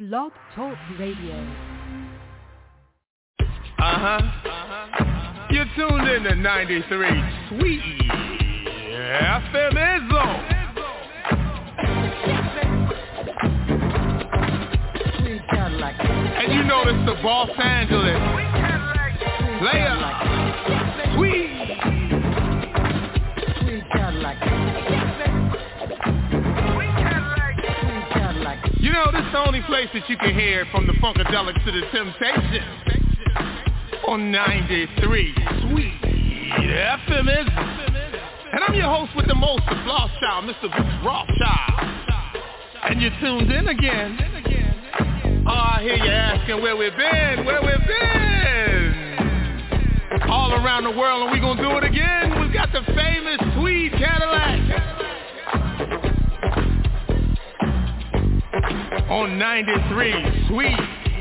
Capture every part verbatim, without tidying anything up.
Blog Talk Radio. Uh-huh. uh-huh. You're tuned in to ninety-three Sweet F M Izzo. And you know this the Los Angeles Layup Sweet. You know this the only place that you can hear from the Funkadelic to the Temptations on ninety-three Sweet F M Izzo. And I'm your host with the most, the Rothschild, Mister Rothschild. And you're tuned in again. Oh, I hear you asking where we've been, where we've been. All around the world, and we're going to do it again. We've got the famous Tweed Cadillac on ninety-three Sweet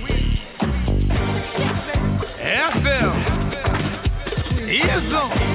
F M Izzo.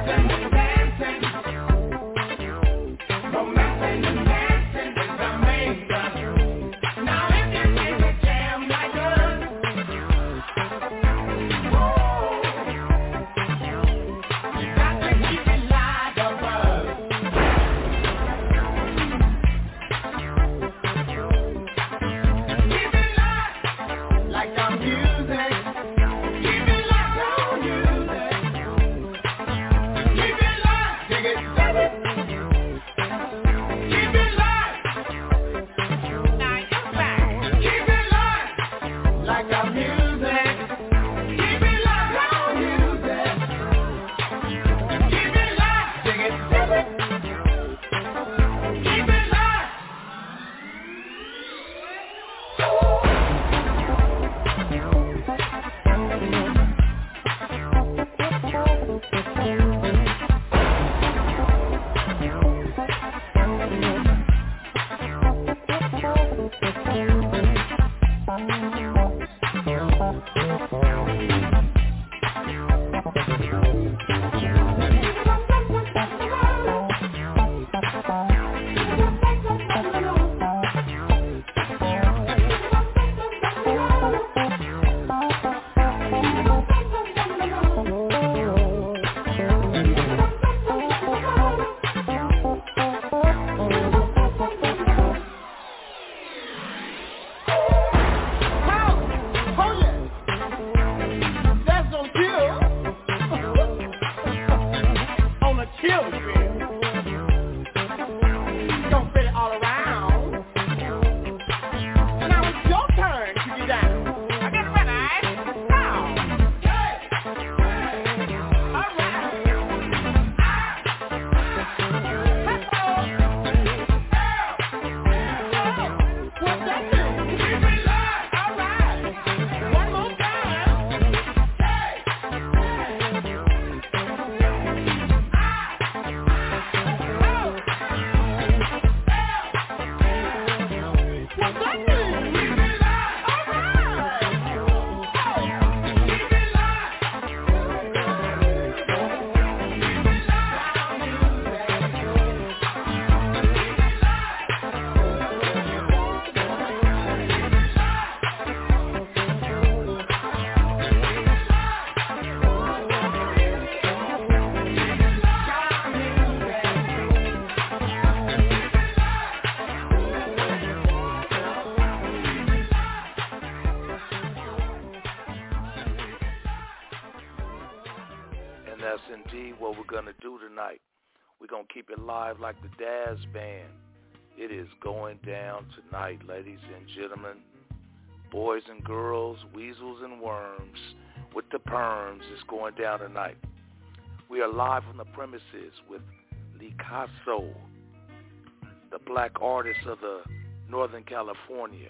Keep it live like the Daz Band. It is going down tonight, ladies and gentlemen, boys and girls, weasels and worms, with the perms. It's going down tonight. We are live on the premises with Licasso, the black artist of the Northern California,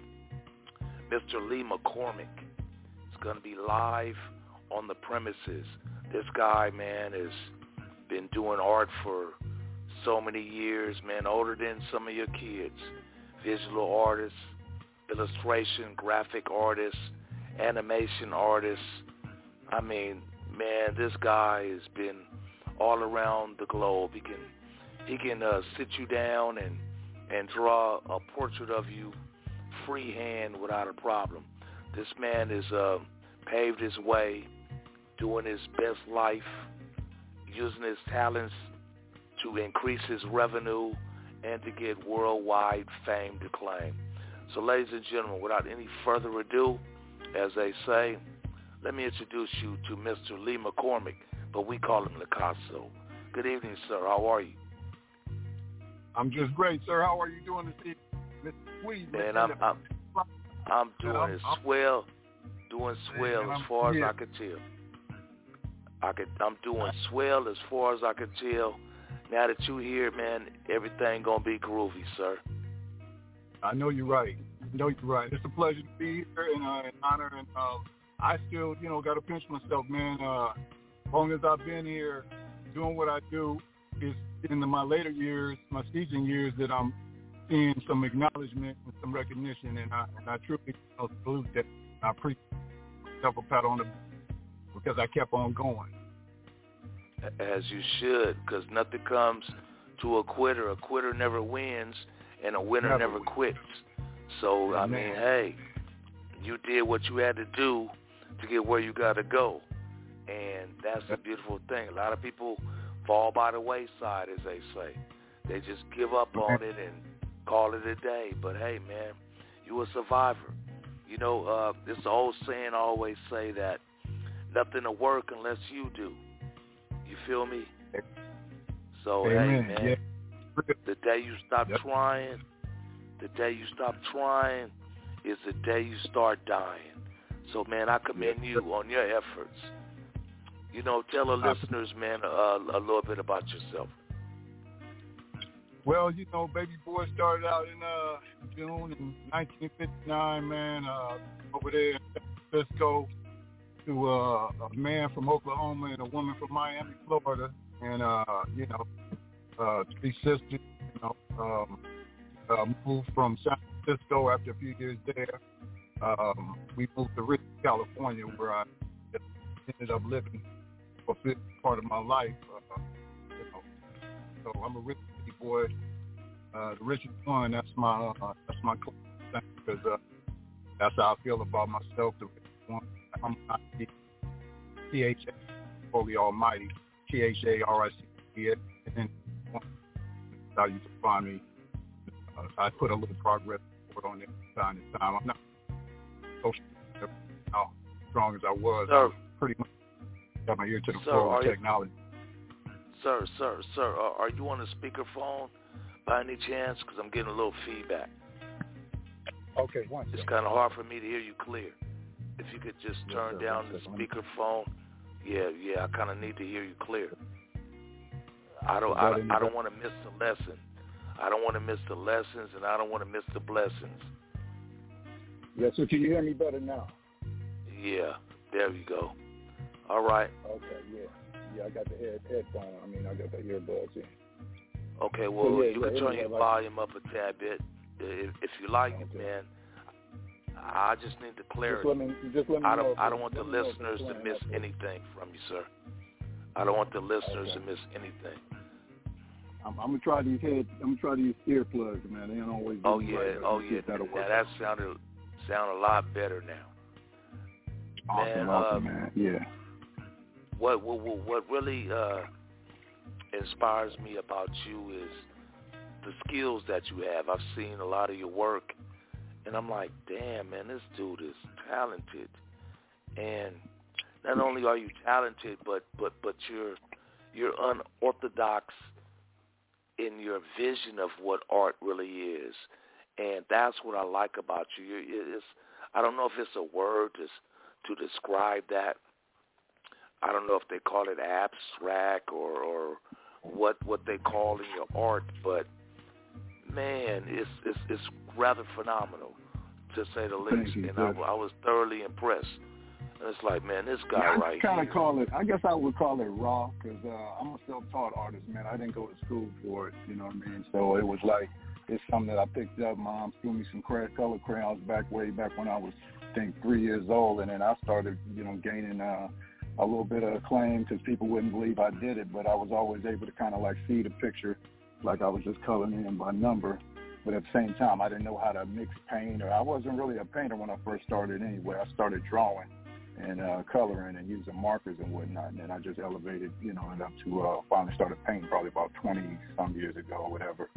Mister Lee McCormick. It's going to be live on the premises. This guy, man, is been doing art for so many years, man, older than some of your kids. Visual artists, illustration, graphic artists, animation artists. I mean, man, this guy has been all around the globe. He can he can uh, sit you down and, and draw a portrait of you freehand without a problem. This man has uh, paved his way, doing his best life, using his talents to increase his revenue and to get worldwide fame to claim. So, ladies and gentlemen, without any further ado, as they say, let me introduce you to Mister Lee McCormick, but we call him Licasso. Good evening, sir. How are you? I'm just great, sir. How are you doing this evening, Mister Sweet? Man, I'm, I'm, I'm doing I'm, I'm, swell, doing swell man, as far as I can tell. I could, I'm doing swell as far as I can tell. Now that you're here, man, everything gonna be groovy, sir. I know you're right. I know you're right. It's a pleasure to be here and uh, an honor. And uh, I still, you know, got to pinch myself, man. Uh, as long as I've been here doing what I do, it's in my later years, my season years, that I'm seeing some acknowledgement and some recognition. And I, and I truly you know, salute that. I appreciate myself a pat on the because I kept on going. As you should, because nothing comes to a quitter. A quitter never wins, and a winner never, never quits. So, I mean, hey, you did what you had to do to get where you got to go. And that's a beautiful thing. A lot of people fall by the wayside, as they say. They just give up on it and call it a day. But, hey, man, you a survivor. You know, uh, this old saying I always say that nothing will work unless you do. You feel me? So, Amen. hey, man, yeah. the day you stop yep. trying, the day you stop trying is the day you start dying. So, man, I commend you on your efforts. You know, tell the listeners, man, uh, a little bit about yourself. Well, you know, Baby Boy started out in uh, June in nineteen fifty-nine, man, uh, over there in San Francisco, to uh, a man from Oklahoma and a woman from Miami, Florida, and, uh, you know, uh, three sisters, you know, um, uh, moved from San Francisco after a few years there. Um, we moved to Richmond, California, where I ended up living for a part of my life. Uh, you know, so I'm a rich boy. Uh, the richest one, that's my, uh, that's my thing, because uh, that's how I feel about myself, the richest one. I'm not T H A, Holy Almighty, T H A R I C E S, and then how you can find me. Uh, I put a little progress report on it time to time. I'm not so how strong as I was. Sir, I was pretty much got my ear to the sir, floor with you, technology. Sir, sir, sir, uh, are you on a speakerphone by any chance? Because I'm getting a little feedback. Okay, one second. It's kind of hard for me to hear you clear. If you could just turn yes, down the speakerphone, yeah, yeah, I kind of need to hear you clear. I don't, I, I don't want to miss the lesson. I don't want to miss the lessons, and I don't want to miss the blessings. Yeah, so can you hear me better now? Yeah, there you go. All right. Okay, yeah. Yeah, I got the head, headphone. I mean, I got the earbuds in. Okay, well, so, yeah, you yeah, can turn anyway, your like, volume up a tad bit if, if you like okay. it, man. I just need the clarity. Just let me, just let me I don't, know I don't want the listeners to miss anything from you, sir. I don't want the listeners okay. to miss anything. I'm, I'm gonna try these head. I'm gonna try these earplugs, man. They don't always. Oh yeah, right, oh yeah. Now that sounded sound a lot better now. Awesome, man, awesome, uh, man. Yeah. What what what really uh, inspires me about you is the skills that you have. I've seen a lot of your work, and I'm like, damn, man, this dude is talented. And not only are you talented, but but but you're you're unorthodox in your vision of what art really is, and that's what I like about you. You're, it's, I don't know if it's a word to, to describe that. I don't know if they call it abstract or, or what what they call in your art, but man, it's it's, it's rather phenomenal, to say the least. You, and I, I was thoroughly impressed. And it's like, man, this guy yeah, I right kinda here. Call it, I guess I would call it raw, because uh, I'm a self-taught artist, man. I didn't go to school for it, you know what I mean? So it was like, it's something that I picked up. Mom threw me some color crayons back way back when I was, I think, three years old. And then I started, you know, gaining uh, a little bit of acclaim because people wouldn't believe I did it. But I was always able to kind of like see the picture like I was just coloring in by number. But at the same time, I didn't know how to mix paint, or I wasn't really a painter when I first started anyway. I started drawing and uh, coloring and using markers and whatnot. And then I just elevated, you know, and up to uh, finally started painting probably about twenty-some years ago or whatever.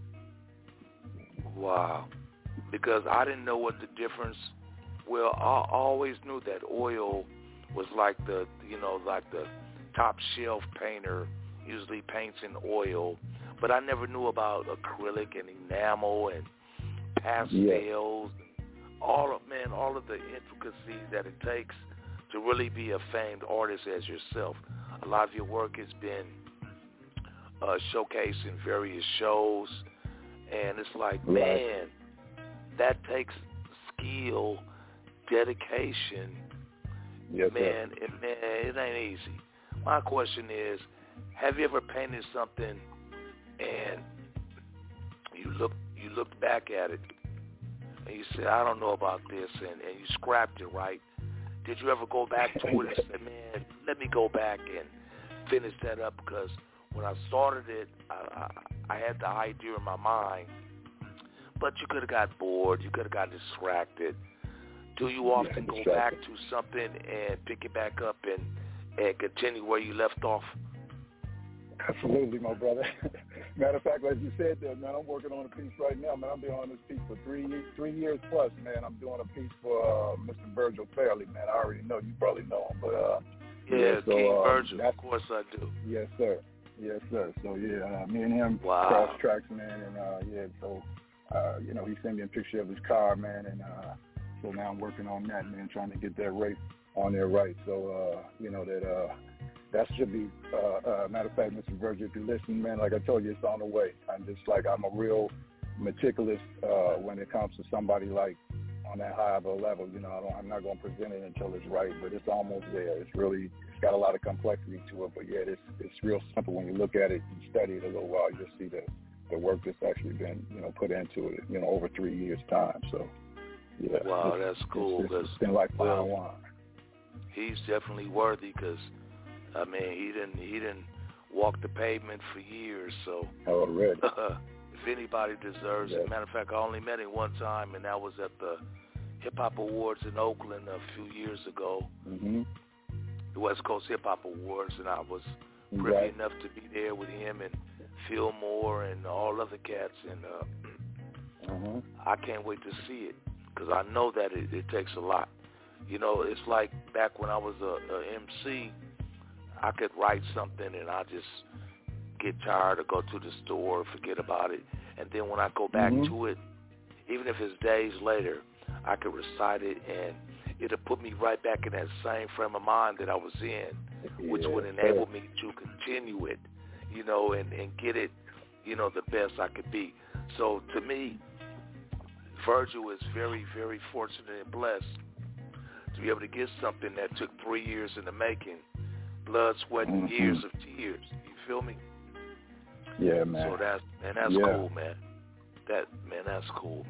Wow. Because I didn't know what the difference, well, I always knew that oil was like the, you know, like the top shelf painter usually paints in oil. But I never knew about acrylic and enamel and pastels, yeah. and all of, man, all of the intricacies that it takes to really be a famed artist as yourself. A lot of your work has been uh, showcased in various shows, and it's like, right. man, that takes skill, dedication. Yes, man, it, man, it ain't easy. My question is, have you ever painted something and you look you looked back at it and you said, I don't know about this, and, and you scrapped it, right? Did you ever go back to it and say, man, let me go back and finish that up because when I started it, I, I, I had the idea in my mind, but you could have got bored. You could have got distracted. Do you often yeah, go back to something and pick it back up and, and continue where you left off? Absolutely, my brother. Matter of fact, like you said that, man, I'm working on a piece right now, man. I've been on this piece for three three years plus, man. I'm doing a piece for uh, Mister Virgil Fairley, man. I already know. You probably know him, but uh, yeah, yeah so, King uh, Virgil. Of course I do. Yes, sir. Yes, sir. So yeah, uh, me and him wow. cross tracks, man, and uh, yeah, so uh, you know, he sent me a picture of his car, man, and uh, so now I'm working on that, man, trying to get that race on there right. So uh, you know that. Uh, That should be, uh, uh, matter of fact, Mister Virgil, if you listen, man, like I told you, it's on the way. I'm just like, I'm a real meticulous uh, when it comes to somebody like on that high of a level. You know, I don't, I'm not going to present it until it's right, but it's almost there. It's really, it's got a lot of complexity to it, but yeah, it's, it's real simple. When you look at it and study it a little while, you'll see the, the work that's actually been, you know, put into it, you know, over three years' time. So, yeah. Wow, that's cool. It's, it's, it's been like fire and wine. He's definitely worthy because, I mean, he didn't he didn't walk the pavement for years, so already. if anybody deserves yes. it, matter of fact, I only met him one time, and that was at the Hip Hop Awards in Oakland a few years ago, mm-hmm. the West Coast Hip Hop Awards, and I was privy right. enough to be there with him and Phil Moore and all other cats, and uh, mm-hmm. I can't wait to see it because I know that it, it takes a lot. You know, it's like back when I was a, a M C. I could write something and I just get tired or go to the store or forget about it. And then when I go back mm-hmm. to it, even if it's days later, I could recite it and it'll put me right back in that same frame of mind that I was in, which yeah, would enable me to continue it, you know, and, and get it, you know, the best I could be. So to me, Virgil is very, very fortunate and blessed to be able to get something that took three years in the making. Blood, sweat, and mm-hmm. years of tears. You feel me? Yeah, man. So that's man, that's yeah. cool, man. That man, that's cool,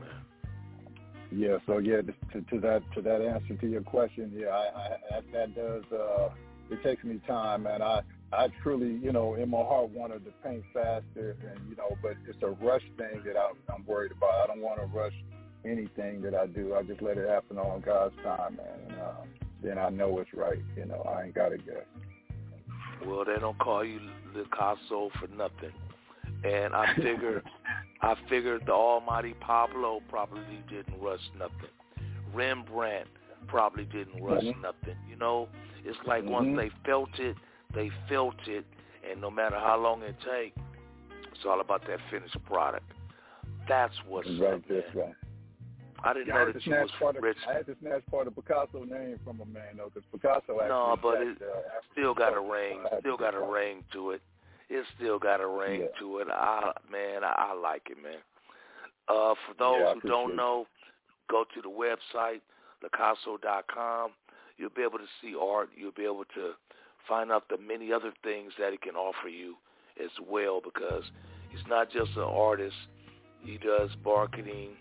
man. Yeah. So yeah, to, to that to that answer to your question, yeah, I, I, that, that does. Uh, it takes me time, man. I I truly, you know, in my heart wanted to paint faster, and you know, but it's a rush thing that I, I'm worried about. I don't want to rush anything that I do. I just let it happen on God's time, man. And, uh, then I know it's right. You know, I ain't got to guess. Well, they don't call you Picasso for nothing. And I figure, I figured the almighty Pablo probably didn't rush nothing. Rembrandt probably didn't rush mm-hmm. nothing. You know, it's like mm-hmm. once they felt it, they felt it, and no matter how long it takes, it's all about that finished product. That's what's right, up, man. That's right. I didn't yeah, know I that you was part rich. Of, I had to snatch part of Picasso name from a man, though, because Picasso actually... No, but got, it uh, still got a ring. Still got a ring to it. It still got a ring yeah. to it. I, man, I, I like it, man. Uh, for those yeah, who don't know, go to the website, Picasso dot com. You'll be able to see art. You'll be able to find out the many other things that it can offer you as well, because he's not just an artist. He does marketing,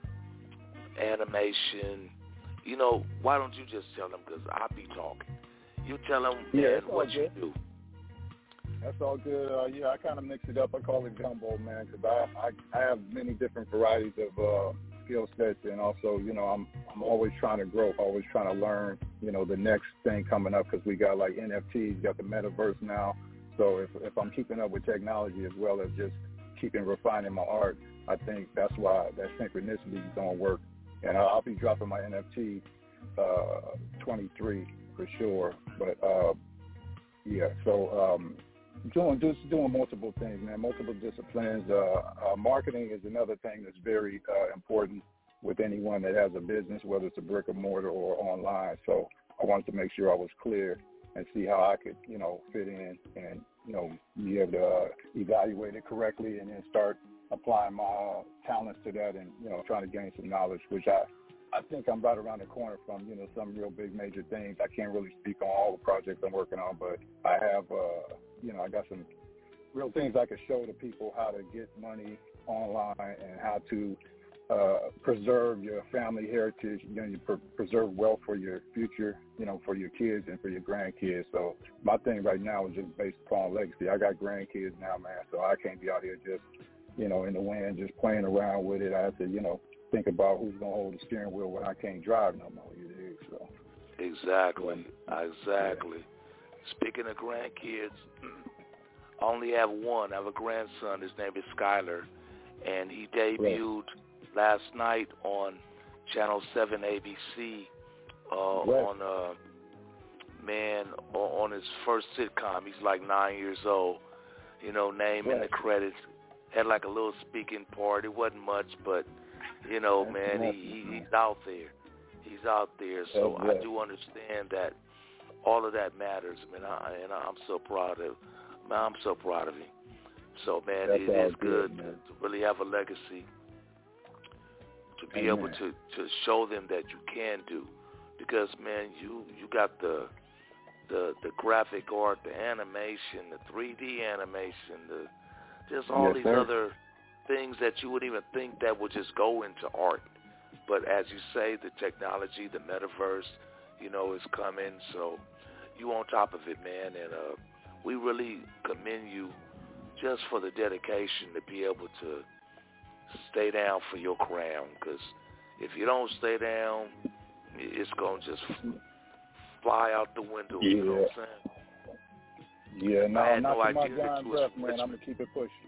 animation. You know, why don't you just tell them, because I be talking. You tell them, yeah, man, what you do. That's all good. Uh, yeah, I kind of mix it up. I call it gumbo, man, because I, I I have many different varieties of uh, skill sets, and also, you know, I'm I'm always trying to grow, always trying to learn, you know, the next thing coming up, because we got like N F Ts, got the metaverse now. So if if I'm keeping up with technology as well as just keeping refining my art, I think that's why that synchronicity is going to work. And I'll, I'll be dropping my N F T uh, twenty-three for sure. But uh, yeah, so. Um, Doing just doing multiple things, man, multiple disciplines. Uh, uh, marketing is another thing that's very uh, important with anyone that has a business, whether it's a brick or mortar or online. So I wanted to make sure I was clear and see how I could, you know, fit in and, you know, be able to uh, evaluate it correctly and then start applying my uh, talents to that and, you know, trying to gain some knowledge, which I, I think I'm right around the corner from, you know, some real big major things. I can't really speak on all the projects I'm working on, but I have, uh, you know, I got some real things I can show to people how to get money online and how to uh, preserve your family heritage. You know, you pre- preserve wealth for your future, you know, for your kids and for your grandkids. So my thing right now is just based upon legacy. I got grandkids now, man, so I can't be out here just, you know, in the wind, just playing around with it. I have to, you know, think about who's going to hold the steering wheel when I can't drive no more. You know, so. Exactly, exactly. Yeah. Speaking of grandkids, I only have one. I have a grandson. His name is Skyler, and he debuted right. last night on Channel seven A B C uh, right. on, uh, man, on his first sitcom. He's like nine years old. You know, name right. in the credits. Had like a little speaking part. It wasn't much, but, you know, That's man, he, he, he's out there. He's out there. So That's I do understand that all of that matters, man, I, and I'm so proud of man, I'm so proud of him. So, man, That's it is good, good man. to, to really have a legacy, to be Amen. able to, to show them that you can do. Because, man, you, you got the the the graphic art, the animation, the three D animation, the just all yes, these sir. other things that you wouldn't even think that would just go into art. But as you say, the technology, the metaverse, you know, is coming. So you on top of it, man. And uh, we really commend you just for the dedication to be able to stay down for your crown. Because if you don't stay down, it's going to just fly out the window. Yeah. You know what I'm saying? Yeah, no, I had not no to my idea that John you was breath, from man. I'm Richmond. going to keep it pushing.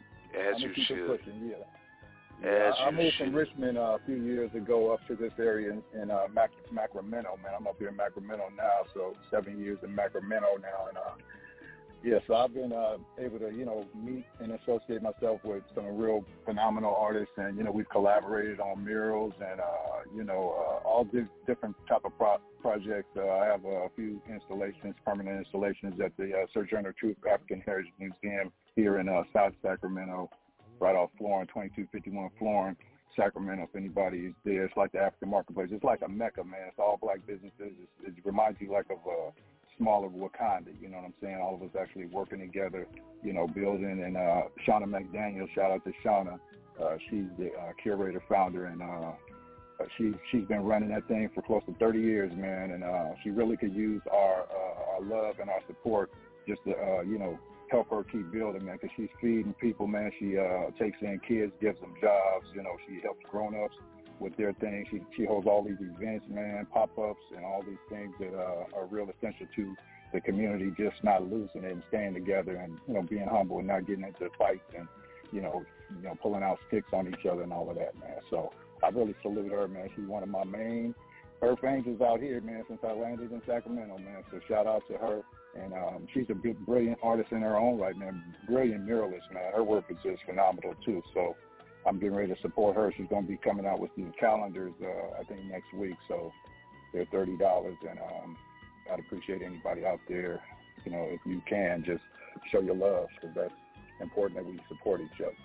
As I'm you gonna keep should. it pushing, yeah. As yeah I, I you moved should. from Richmond uh, a few years ago up to this area in, in uh, Mac, Sacramento, man. I'm up here in Sacramento now, so seven years in Sacramento now. And, uh, yeah, so I've been uh, able to, you know, meet and associate myself with some real phenomenal artists. And, you know, we've collaborated on murals and, uh, you know, uh, all di- different type of pro- projects. Uh, I have a few installations, permanent installations at the uh, Sojourner Truth African Heritage Museum here in uh, South Sacramento, right off Florin, twenty-two fifty-one Florin, Sacramento. If anybody is there, it's like the African marketplace. It's like a mecca, man. It's all black businesses. It's, it reminds you like of a smaller Wakanda. You know what I'm saying? All of us actually working together, you know, building. And uh, Shauna McDaniel, shout out to Shauna. Uh, she's the uh, curator, founder, and uh, she she's been running that thing for close to thirty years, man. And uh, she really could use our uh, our love and our support just to, uh, you know, help her keep building, man, because she's feeding people, man. She uh, takes in kids, gives them jobs. You know, she helps grown-ups with their things. She she holds all these events, man, pop-ups and all these things that uh, are real essential to the community, just not losing it and staying together and, you know, being humble and not getting into fights and, you know, you know, pulling out sticks on each other and all of that, man. So I really salute her, man. She's one of my main Earth Angels out here, man, since I landed in Sacramento, man. So shout out to her. And um, she's a big, brilliant artist in her own right, man. Brilliant muralist, man. Her work is just phenomenal, too. So I'm getting ready to support her. She's going to be coming out with these calendars, uh, I think, next week. So they're thirty dollars. And um, I'd appreciate anybody out there, you know, if you can, just show your love, because that's important that we support each other.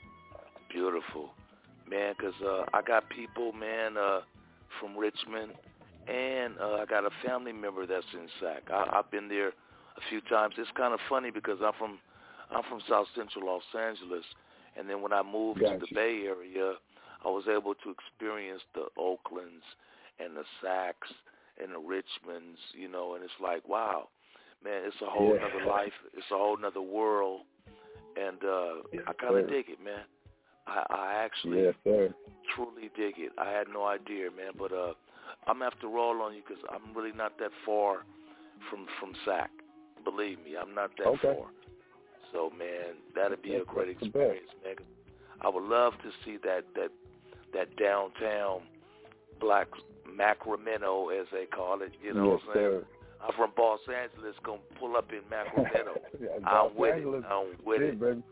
Beautiful. Man, because uh, I got people, man, uh, from Richmond. And uh, I got a family member that's in Sac. I, I've been there a few times. It's kind of funny because I'm from I'm from South Central Los Angeles, and then when I moved gotcha. to the Bay Area, I was able to experience the Oaklands and the Sacs and the Richmonds, you know. And it's like, wow, man, it's a whole yeah. other life. It's a whole other world, and uh, yes, I kind of sir. dig it, man. I, I actually yes, sir. truly dig it. I had no idea, man, but uh. I'm going to have to roll on you because I'm really not that far from from Sac. Believe me, I'm not that okay. far. So, man, that'd be that's, a great that's experience, man. I would love to see that that that downtown black Sacramento, as they call it. You know yes, what I'm saying? Sir. I'm from Los Angeles, going to pull up in Sacramento. yeah, I'm with Angeles. it. I'm with yeah, it. Baby.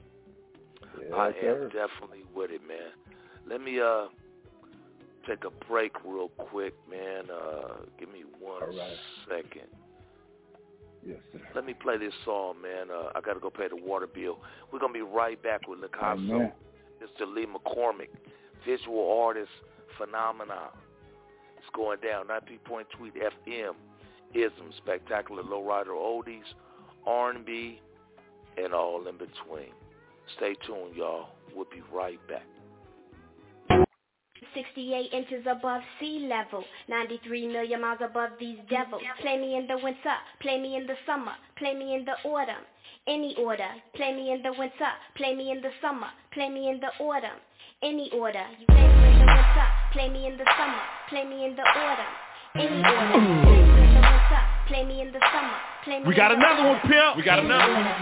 Yeah, I sir. am definitely with it, man. Let me... uh. take a break real quick, man. Uh, give me one right. second. Yes, sir. Let me play this song, man. Uh, I got to go pay the water bill. We're going to be right back with Licasso, Mister Lee McCormick, visual artist phenomenon. It's going down. ninety point three F M, Ism, spectacular lowrider oldies, R and B, and all in between. Stay tuned, y'all. We'll be right back. sixty-eight inches above sea level, ninety-three million miles above these devils. Play me in the winter, play me in the summer, play me in the autumn. Any order, play me in the winter, play me in the summer, play me in the autumn. Any order, you play me in the winter, play me in the summer, play me in the autumn. Any order, play me in the winter, play me in the summer, play me in the autumn. We got another one, pimp. We got another one.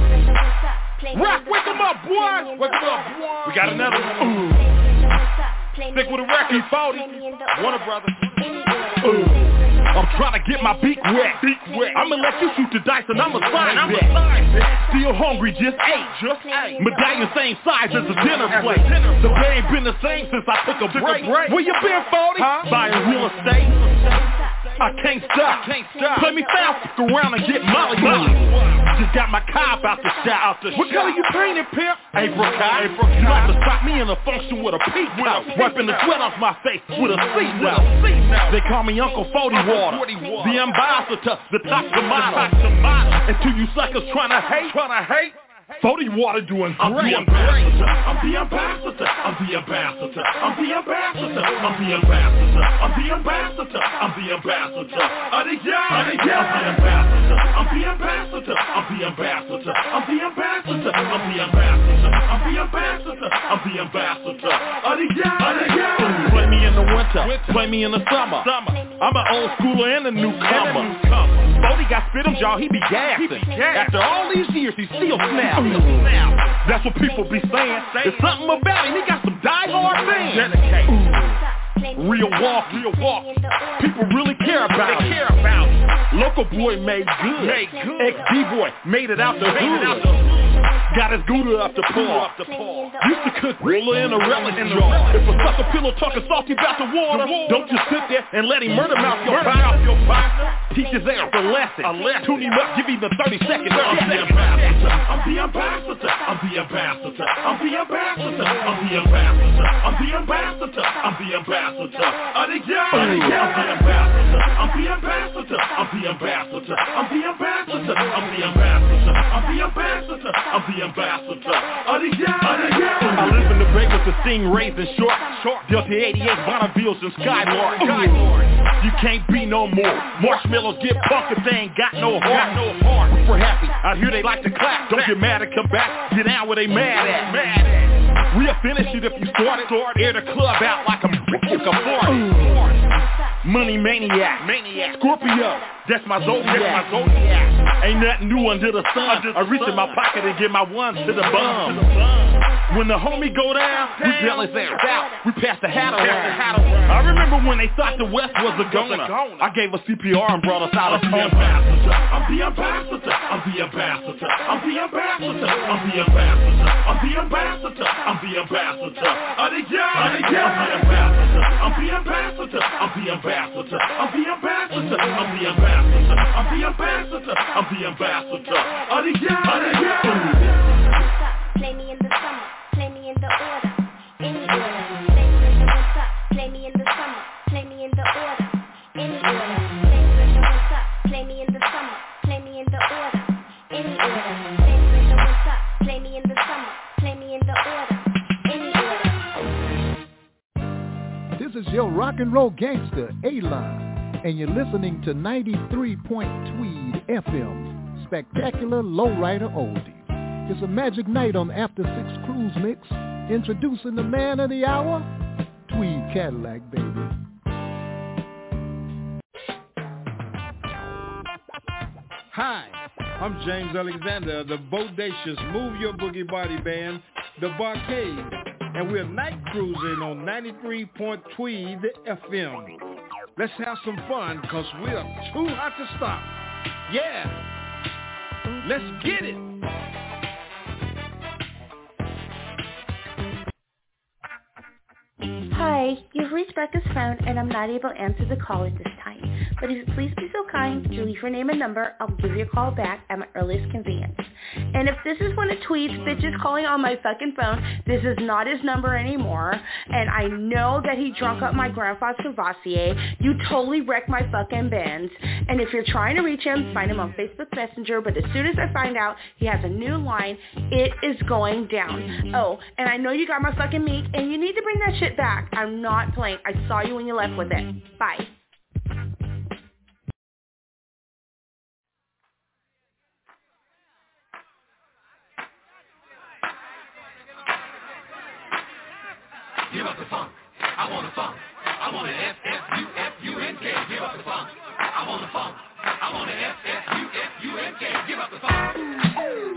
Rock, wake them up, boy. Wake them up, boy. We got another one. Stick with the record, forty. Warner Brothers. Ooh. I'm trying to get my beak wet. Beak wet. I'ma let you shoot the dice and I'ma slide that. Still hungry, just ate. Just ate. Medallion same size as a dinner plate. The pay ain't been the same since I took a break. Where you been, forty? Huh? Buying real estate. I can't stop. Can't stop. Play me fast, fuck around and get molly. Just got my car out the shot. What color you painted, pimp? Apricot. Apricot. You like to stop me in a function with a peacock, wiping the sweat off my face with a seatbelt. They call me Uncle forty Water, the ambassador, the top to bottom. And to you suckers trying to hate, trying to hate. forty Water doing great. I'm the ambassador, I'm the ambassador, I'm the ambassador, I'm the ambassador, I'm the ambassador, I'm the ambassador, I'm the ambassador, of the young, of the young. I'm the ambassador, I'm the ambassador, I'm the ambassador, I'm the ambassador, I'm the ambassador, I'm the ambassador, of the young, of the young. Play me in the winter, play me in the summer. I'm an old schooler and a newcomer. forty got spit him, y'all, he be gassing. After all these years, he still snaps. That's what people be saying. There's something about him. He got some die-hard fans. Real walk, real walk. People really care about it. Care about it. Local boy made good. Made good. Ex-D-boy made it out the hood. Got his Gouda up the paw. Used to cook roller in a relish jar. If a sucker pillow talking salty about the water, don't just sit there and let him murder mouth your partner. Teach his ass a lesson. Tune him up, give him the thirty seconds. I'm the ambassador. I'm the ambassador. I'm the ambassador. I'm the ambassador. I'm the ambassador. I'm the ambassador. I'm the ambassador. I'm the ambassador. I'm the ambassador. I'm the ambassador. I'm the ambassador. I'm the ambassador. I'm the ambassador. I'm the ambassador. Of the young. I live in the Bay with the stingrays and short, short Delta eighty-eight, Bonnevilles and Skylark. You can't be no more. Marshmallows get punked if they ain't got no heart. No heart. We're happy. Out here they like to clap. Don't get mad and come back. Get out where they mad at. Mad at. We'll finish it if you start it. Air the club out like a brick a fart. Money maniac. Maniac. Scorpio. That's my zodiac. That's my zodiac. Ain't nothing new under the sun. I reach in my pocket and get my ones to the bum. When the homie go down, we bail his ass out. We pass the hat around. I remember when they thought the West was a goner. I gave a C P R and brought us out of town. I'm the ambassador. I'm the ambassador. I'm the ambassador. I'm the ambassador. I'm the ambassador. I'm the ambassador. Of the young. I'm the ambassador. I'm the ambassador. I'm the ambassador. I'm the ambassador. I'm the ambassador. I'm the ambassador. I'm the ambassador. Of the young. Of the young. Play me in the summer. Play me in the autumn. Any order. Play me in the winter. Play me in the summer. Play me in the autumn. Any order. Play me in the winter. Play me in the summer. Play me in the autumn. Any order. Play me in the winter. Play me in the summer. Play me in the autumn. Any order. This is your rock and roll gangster, A-Line, and you're listening to ninety-three point Tweed F M, spectacular lowrider oldies. It's a magic night on After Six Cruise Mix, introducing the man of the hour, Tweed Cadillac, baby. Hi, I'm James Alexander, the bodacious Move Your Boogie Body Band, the Barcade, and we're night cruising on ninety-three point Tweed F M. Let's have some fun, because we're too hot to stop. Yeah, let's get it. Hi, you've reached Becca's phone and I'm not able to answer the call at this time. but if you please be so kind to leave your name and number, I'll give you a call back at my earliest convenience. And if this is one of Tweed's bitches calling on my fucking phone, this is not his number anymore, and I know that he drunk up my grandpa's Cavassier. You totally wrecked my fucking Benz. And if you're trying to reach him, find him on Facebook Messenger, but as soon as I find out he has a new line, it is going down. Oh, and I know you got my fucking meat, and you need to bring that shit back. I'm not playing. I saw you when you left with it. Bye. Give up the funk. I want the funk. I want an F F U F U N K. Give up the funk. I want the funk. I want an F F U F U N K. Give up the funk.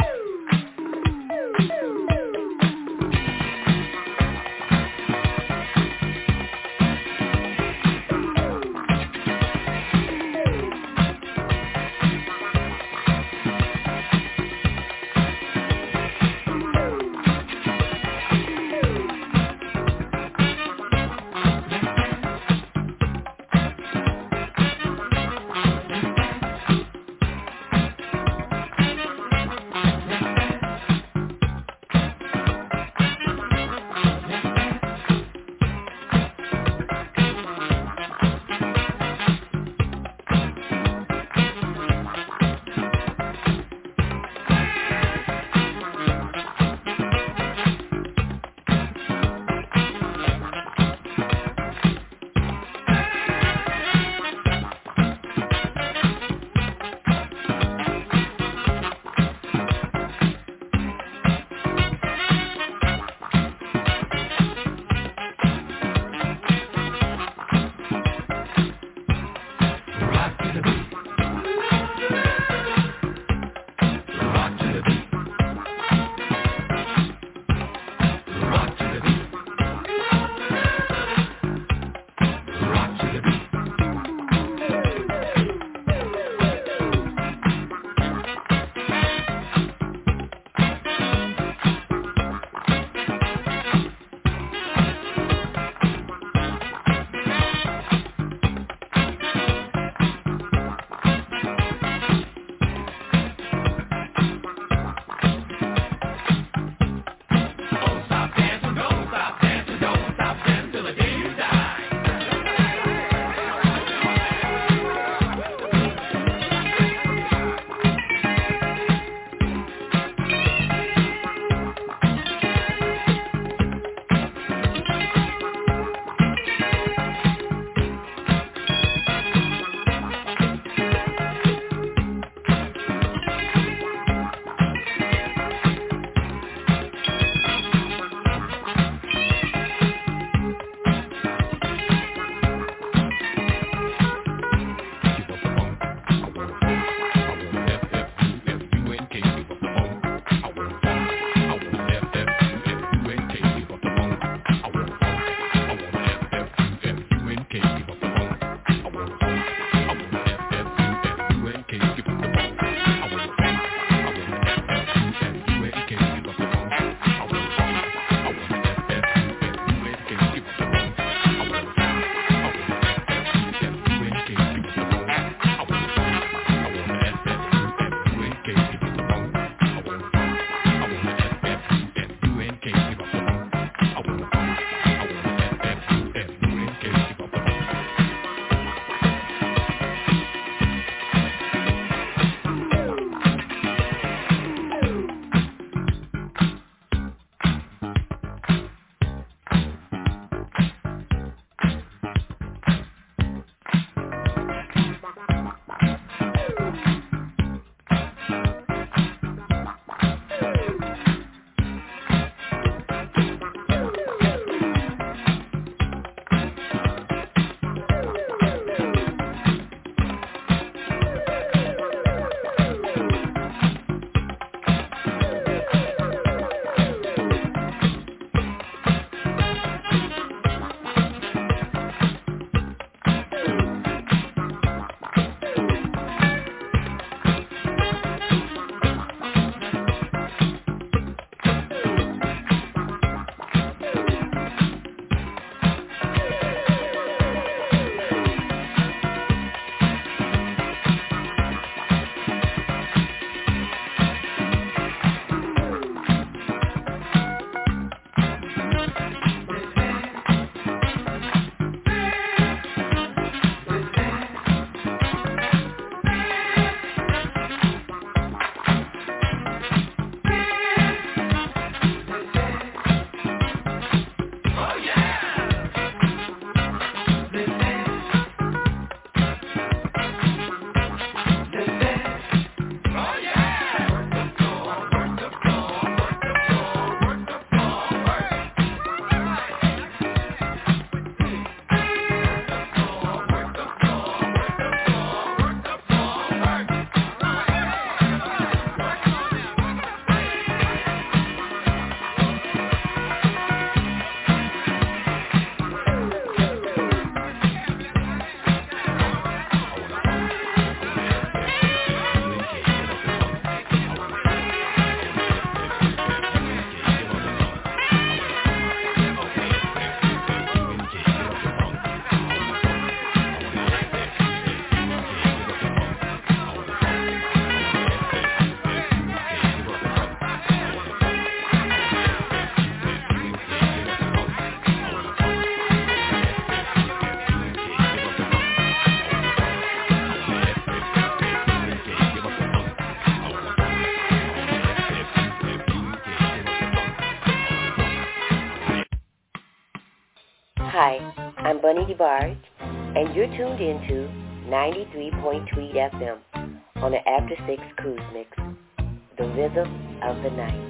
Hi, I'm Bunny DeBarge, and you're tuned into ninety-three point three F M on the After Six Cruise Mix, the rhythm of the night.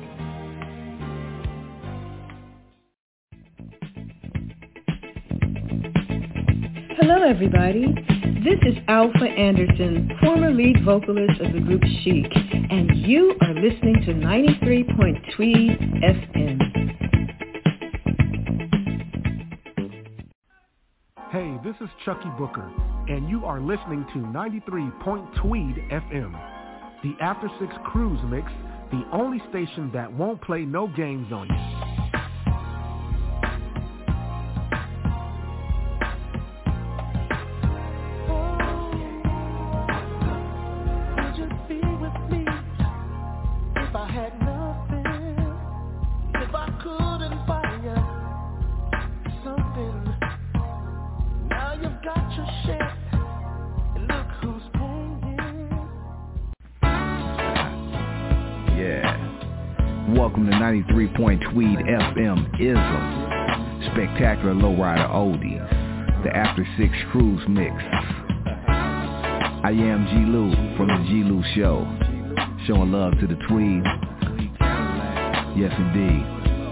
Hello, everybody. This is Alpha Anderson, former lead vocalist of the group Chic, and you are listening to ninety-three point three F M. Hey, this is Chucky Booker, and you are listening to ninety-three point Tweed F M, the After Six Cruise Mix, the only station that won't play no games on you. Welcome to ninety-three point Tweed F M Ism, spectacular lowrider oldies, the After Six Cruise Mix. I am G. Lou from the G. Lou Show, showing love to the Tweed. Yes, indeed.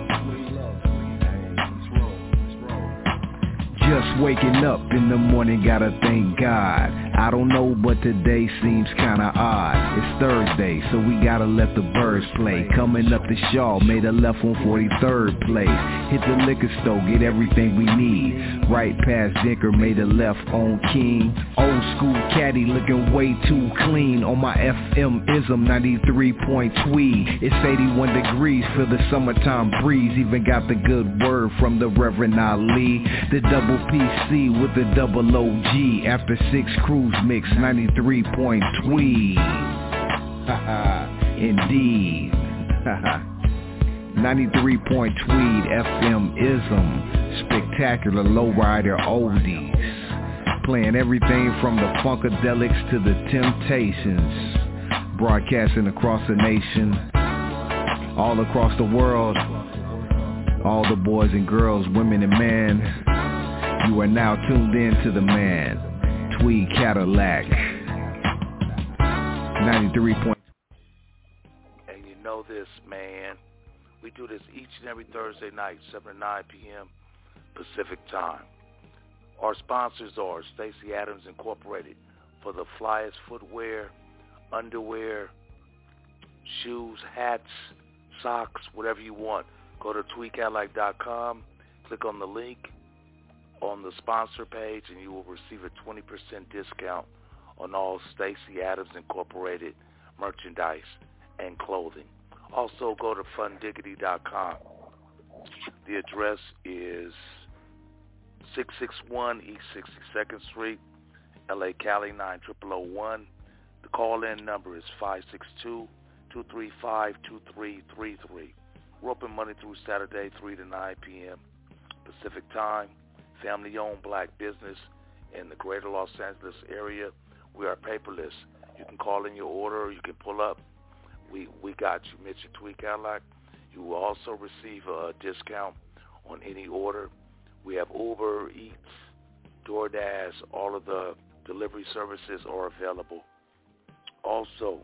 Just waking up in the morning, gotta thank God. I don't know, but today seems kinda odd. It's Thursday, so we gotta let the birds play. Coming up to Shaw, made a left on forty-third place. Hit the liquor store, get everything we need. Right past Dinker, made a left on King. Old school caddy, looking way too clean. On my F M Ism, ninety-three point Tweed. It's eighty-one degrees, feel the summertime breeze. Even got the good word from the Reverend Ali. The double P C with the double O G. After Six Cruise Mix, ninety-three point Tweed. Indeed. ninety-three point Tweed F M Ism, spectacular lowrider oldies. Playing everything from the Funkadelics to the Temptations. Broadcasting across the nation, all across the world. All the boys and girls, women and men. You are now tuned in to the man, Tweed Cadillac, ninety-three point. And you know this, man. We do this each and every Thursday night, seven to nine p.m. Pacific time. Our sponsors are Stacy Adams Incorporated for the flyest footwear, underwear, shoes, hats, socks, whatever you want. Go to tweed cadillac dot com, click on the link on the sponsor page, and you will receive a twenty percent discount on all Stacy Adams Incorporated merchandise and clothing. Also, go to fun diggity dot com. The address is six sixty-one East sixty-second Street, L A Cali nine zero zero zero one. The call-in number is five six two, two three five, two three three three. We're open Monday through Saturday, three to nine p.m. Pacific time. Family-owned black business in the greater Los Angeles area. We are paperless. You can call in your order or you can pull up. We we got you, Mitchell Tweed Cadillac. You will also receive a discount on any order. We have Uber Eats, DoorDash, all of the delivery services are available. Also,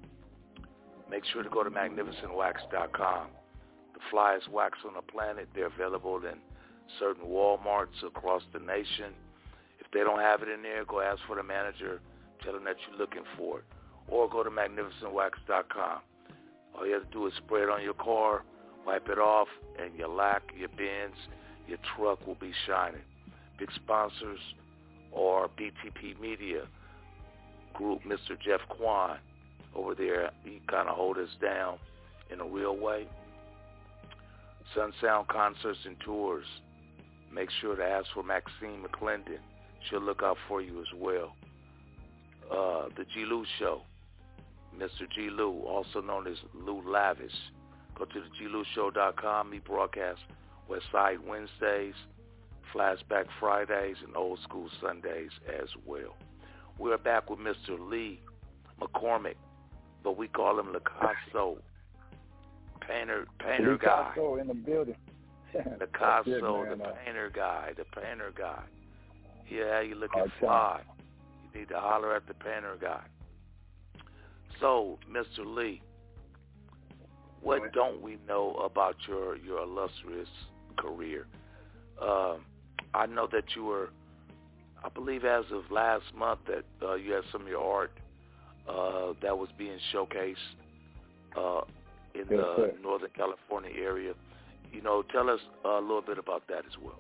make sure to go to magnificent wax dot com. The flyest wax on the planet. They're available in certain Walmarts across the nation. If they don't have it in there, go ask for the manager. Tell them that you're looking for it. Or go to magnificent wax dot com. All you have to do is spray it on your car, wipe it off, and your lack, your bins, your truck will be shining. Big sponsors are B T P Media Group, Mister Jeff Kwan over there. He kind of hold us down in a real way. Sun Sound Concerts and Tours. Make sure to ask for Maxine McClendon. She'll look out for you as well. Uh, the G. Lou Show. Mister G. Lou, also known as Lou Lavish. Go to the G Lou Show dot com. He broadcasts West Side Wednesdays, Flashback Fridays, and Old School Sundays as well. We're back with Mister Lee McCormick, but we call him Licasso. Painter, painter guy. Licasso in the building. Picasso, it, the uh, painter guy, the painter guy. Yeah, you looking hard fly. You need to holler at the painter guy. So, Mister Lee, what Right. don't we know about your, your illustrious career? Uh, I know that you were, I believe as of last month, that uh, you had some of your art uh, that was being showcased uh, in yes, the sir. Northern California area. You know, tell us a little bit about that as well.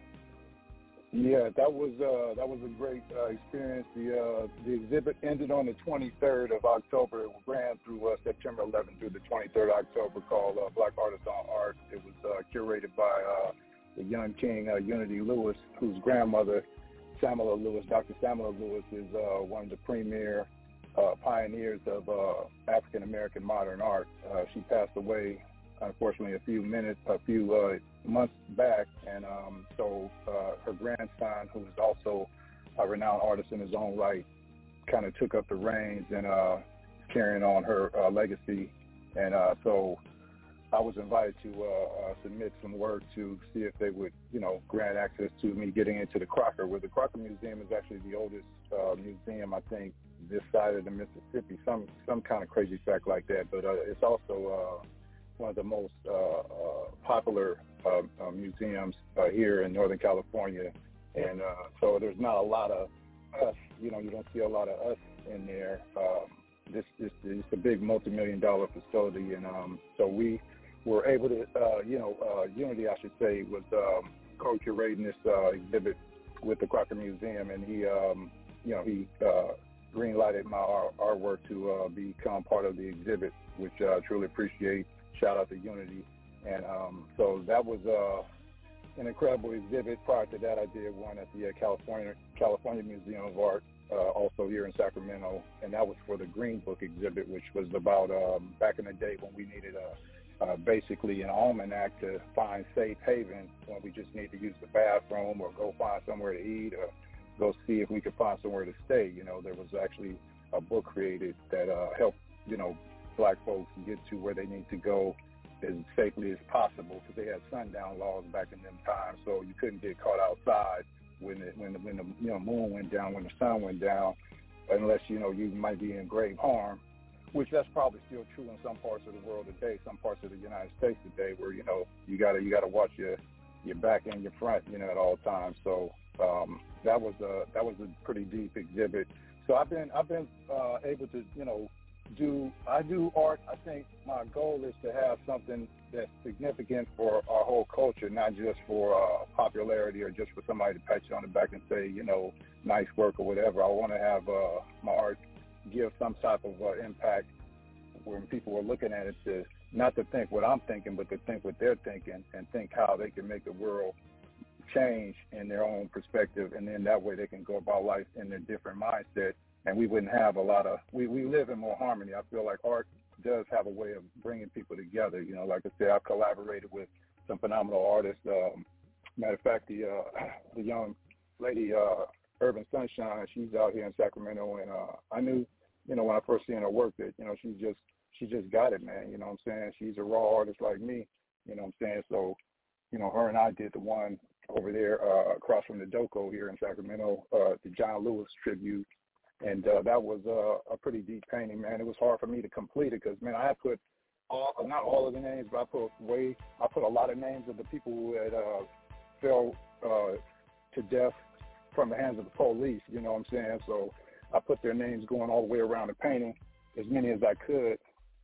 Yeah, that was uh, that was a great uh, experience. The uh, the exhibit ended on the twenty-third of October. It ran through uh, September eleventh through the twenty-third of October, called uh, Black Artists on Art. It was uh, curated by uh, the young king, uh, Unity Lewis, whose grandmother, Samela Lewis, Doctor Samela Lewis, is uh, one of the premier uh, pioneers of uh, African American modern art. Uh, she passed away, unfortunately, a few minutes, a few uh, months back, and um, so uh, her grandson, who is also a renowned artist in his own right, kind of took up the reins and uh, carrying on her uh, legacy. And uh, so I was invited to uh, uh, submit some work to see if they would, you know, grant access to me getting into the Crocker, where the Crocker Museum is actually the oldest uh, museum, I think, this side of the Mississippi, some some kind of crazy fact like that. But uh, it's also uh, one of the most uh, uh, popular uh, uh, museums uh, here in Northern California. And uh, so there's not a lot of us, you know, you don't see a lot of us in there. Um, this, this it's a big multi-million dollar facility. And um, so we were able to, uh, you know, uh, Unity, I should say, was um, co-curating this uh, exhibit with the Crocker Museum. And he, um, you know, he uh, green-lighted my art, artwork to uh, become part of the exhibit, which I uh, truly appreciate. Shout out to Unity. And um, so that was uh, an incredible exhibit. Prior to that, I did one at the uh, California California Museum of Art, uh, also here in Sacramento, and that was for the Green Book exhibit, which was about um, back in the day when we needed a, uh, basically an almanac to find safe haven when we just need to use the bathroom or go find somewhere to eat or go see if we could find somewhere to stay. You know, there was actually a book created that uh, helped, you know, black folks get to where they need to go as safely as possible, because they had sundown laws back in them times, so you couldn't get caught outside when the, when the, when the you know, moon went down, when the sun went down, unless, you know, you might be in grave harm, which that's probably still true in some parts of the world today, some parts of the United States today, where, you know, you gotta you gotta watch your your back and your front, you know, at all times. So um, that was a that was a pretty deep exhibit. So I've been I've been uh, able to, you know, do I do art. I think my goal is to have something that's significant for our whole culture, not just for uh, popularity or just for somebody to pat you on the back and say, you know, nice work or whatever. I want to have uh, my art give some type of uh, impact when people are looking at it, to not to think what I'm thinking, but to think what they're thinking and think how they can make the world change in their own perspective, and then that way they can go about life in their different mindset. And we wouldn't have a lot of, we, we live in more harmony. I feel like art does have a way of bringing people together. You know, like I said, I've collaborated with some phenomenal artists. Um, matter of fact, the uh, the young lady, uh, Urban Sunshine, she's out here in Sacramento. And uh, I knew, you know, when I first seen her work that, you know, she just, she just got it, man. You know what I'm saying? She's a raw artist like me. You know what I'm saying? So, you know, her and I did the one over there uh, across from the Doco here in Sacramento, uh, the John Lewis tribute. And uh, that was uh, a pretty deep painting, man. It was hard for me to complete it because, man, I had put all, not all of the names, but I put way, I put a lot of names of the people who had uh, fell uh, to death from the hands of the police, you know what I'm saying? So I put their names going all the way around the painting, as many as I could.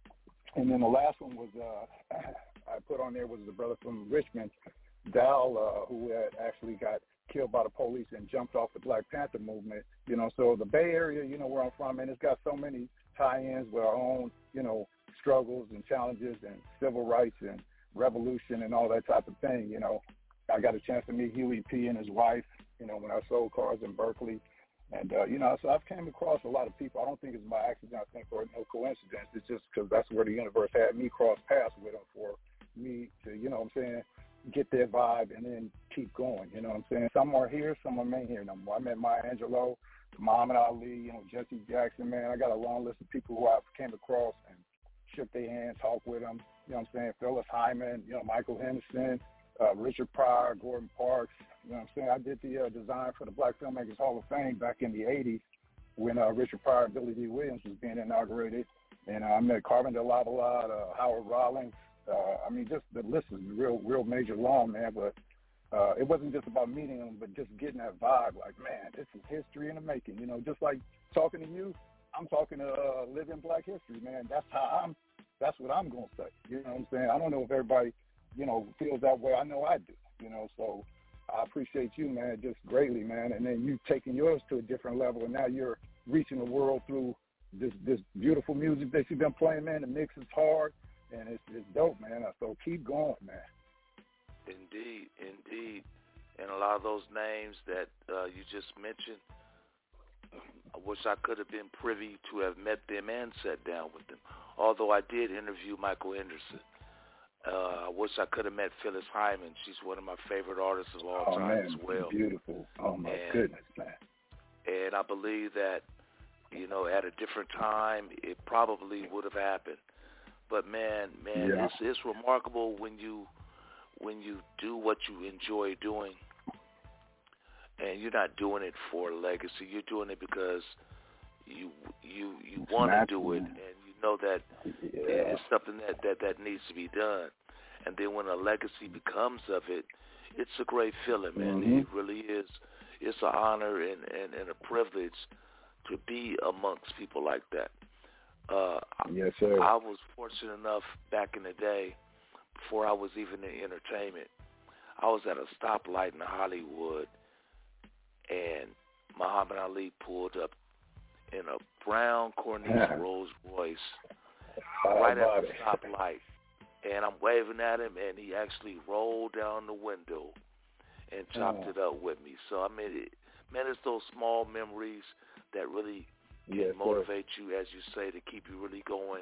And then the last one was, uh, I put on there was the brother from Richmond, Dal, uh, who had actually got killed by the police and jumped off the Black Panther movement, you know. So the Bay Area, you know, where I'm from, and it's got so many tie-ins with our own, you know, struggles and challenges and civil rights and revolution and all that type of thing, you know. I got a chance to meet Huey P. and his wife, you know, when I sold cars in Berkeley. And, uh, you know, so I've came across a lot of people. I don't think it's by accident, I think, or no coincidence. It's just because that's where the universe had me cross paths with them for me to, you know what I'm saying, get their vibe and then keep going, you know what I'm saying? Some are here, some are ain't here no more. I met Maya Angelou, Muhammad Ali, you know, Jesse Jackson, man. I got a long list of people who I came across and shook their hand, talked with them, you know what I'm saying? Phyllis Hyman, you know, Michael Henderson, uh, Richard Pryor, Gordon Parks. You know what I'm saying? I did the uh, design for the Black Filmmakers Hall of Fame back in the eighties when uh, Richard Pryor and Billy D. Williams was being inaugurated. And uh, I met Carpenter Lavalade, uh, Howard Rollins. Uh, I mean, just the list is real, real major long, man. But uh, it wasn't just about meeting them, but just getting that vibe. Like, man, this is history in the making. You know, just like talking to you, I'm talking to uh, living Black history, man. That's how I'm. That's what I'm gonna say. You know what I'm saying? I don't know if everybody, you know, feels that way. I know I do. You know, so I appreciate you, man, just greatly, man. And then you taking yours to a different level, and now you're reaching the world through this this beautiful music that you've been playing, man. The mix is hard, and it's, it's dope, man. So keep going, man. Indeed, indeed. And a lot of those names that uh, you just mentioned, I wish I could have been privy to have met them and sat down with them. Although I did interview Michael Henderson. Uh, I wish I could have met Phyllis Hyman. She's one of my favorite artists of all oh, time man, as well. Beautiful. Oh, my and, goodness, man. And I believe that, you know, at a different time, it probably would have happened. But, man, man, yeah. it's, it's remarkable when you when you do what you enjoy doing, and you're not doing it for a legacy. You're doing it because you you you want to do it, and you know that yeah. it's something that, that, that needs to be done. And then when a legacy becomes of it, it's a great feeling, man. Mm-hmm. It really is. It's an honor and, and, and a privilege to be amongst people like that. Uh, yes, sir. I was fortunate enough back in the day, before I was even in entertainment, I was at a stoplight in Hollywood, and Muhammad Ali pulled up in a brown Corniche Rolls Royce right at the stoplight, and I'm waving at him, and he actually rolled down the window and chopped oh. it up with me. So, I mean, it, man, it's those small memories that really can yes, motivate sir. you, as you say, to keep you really going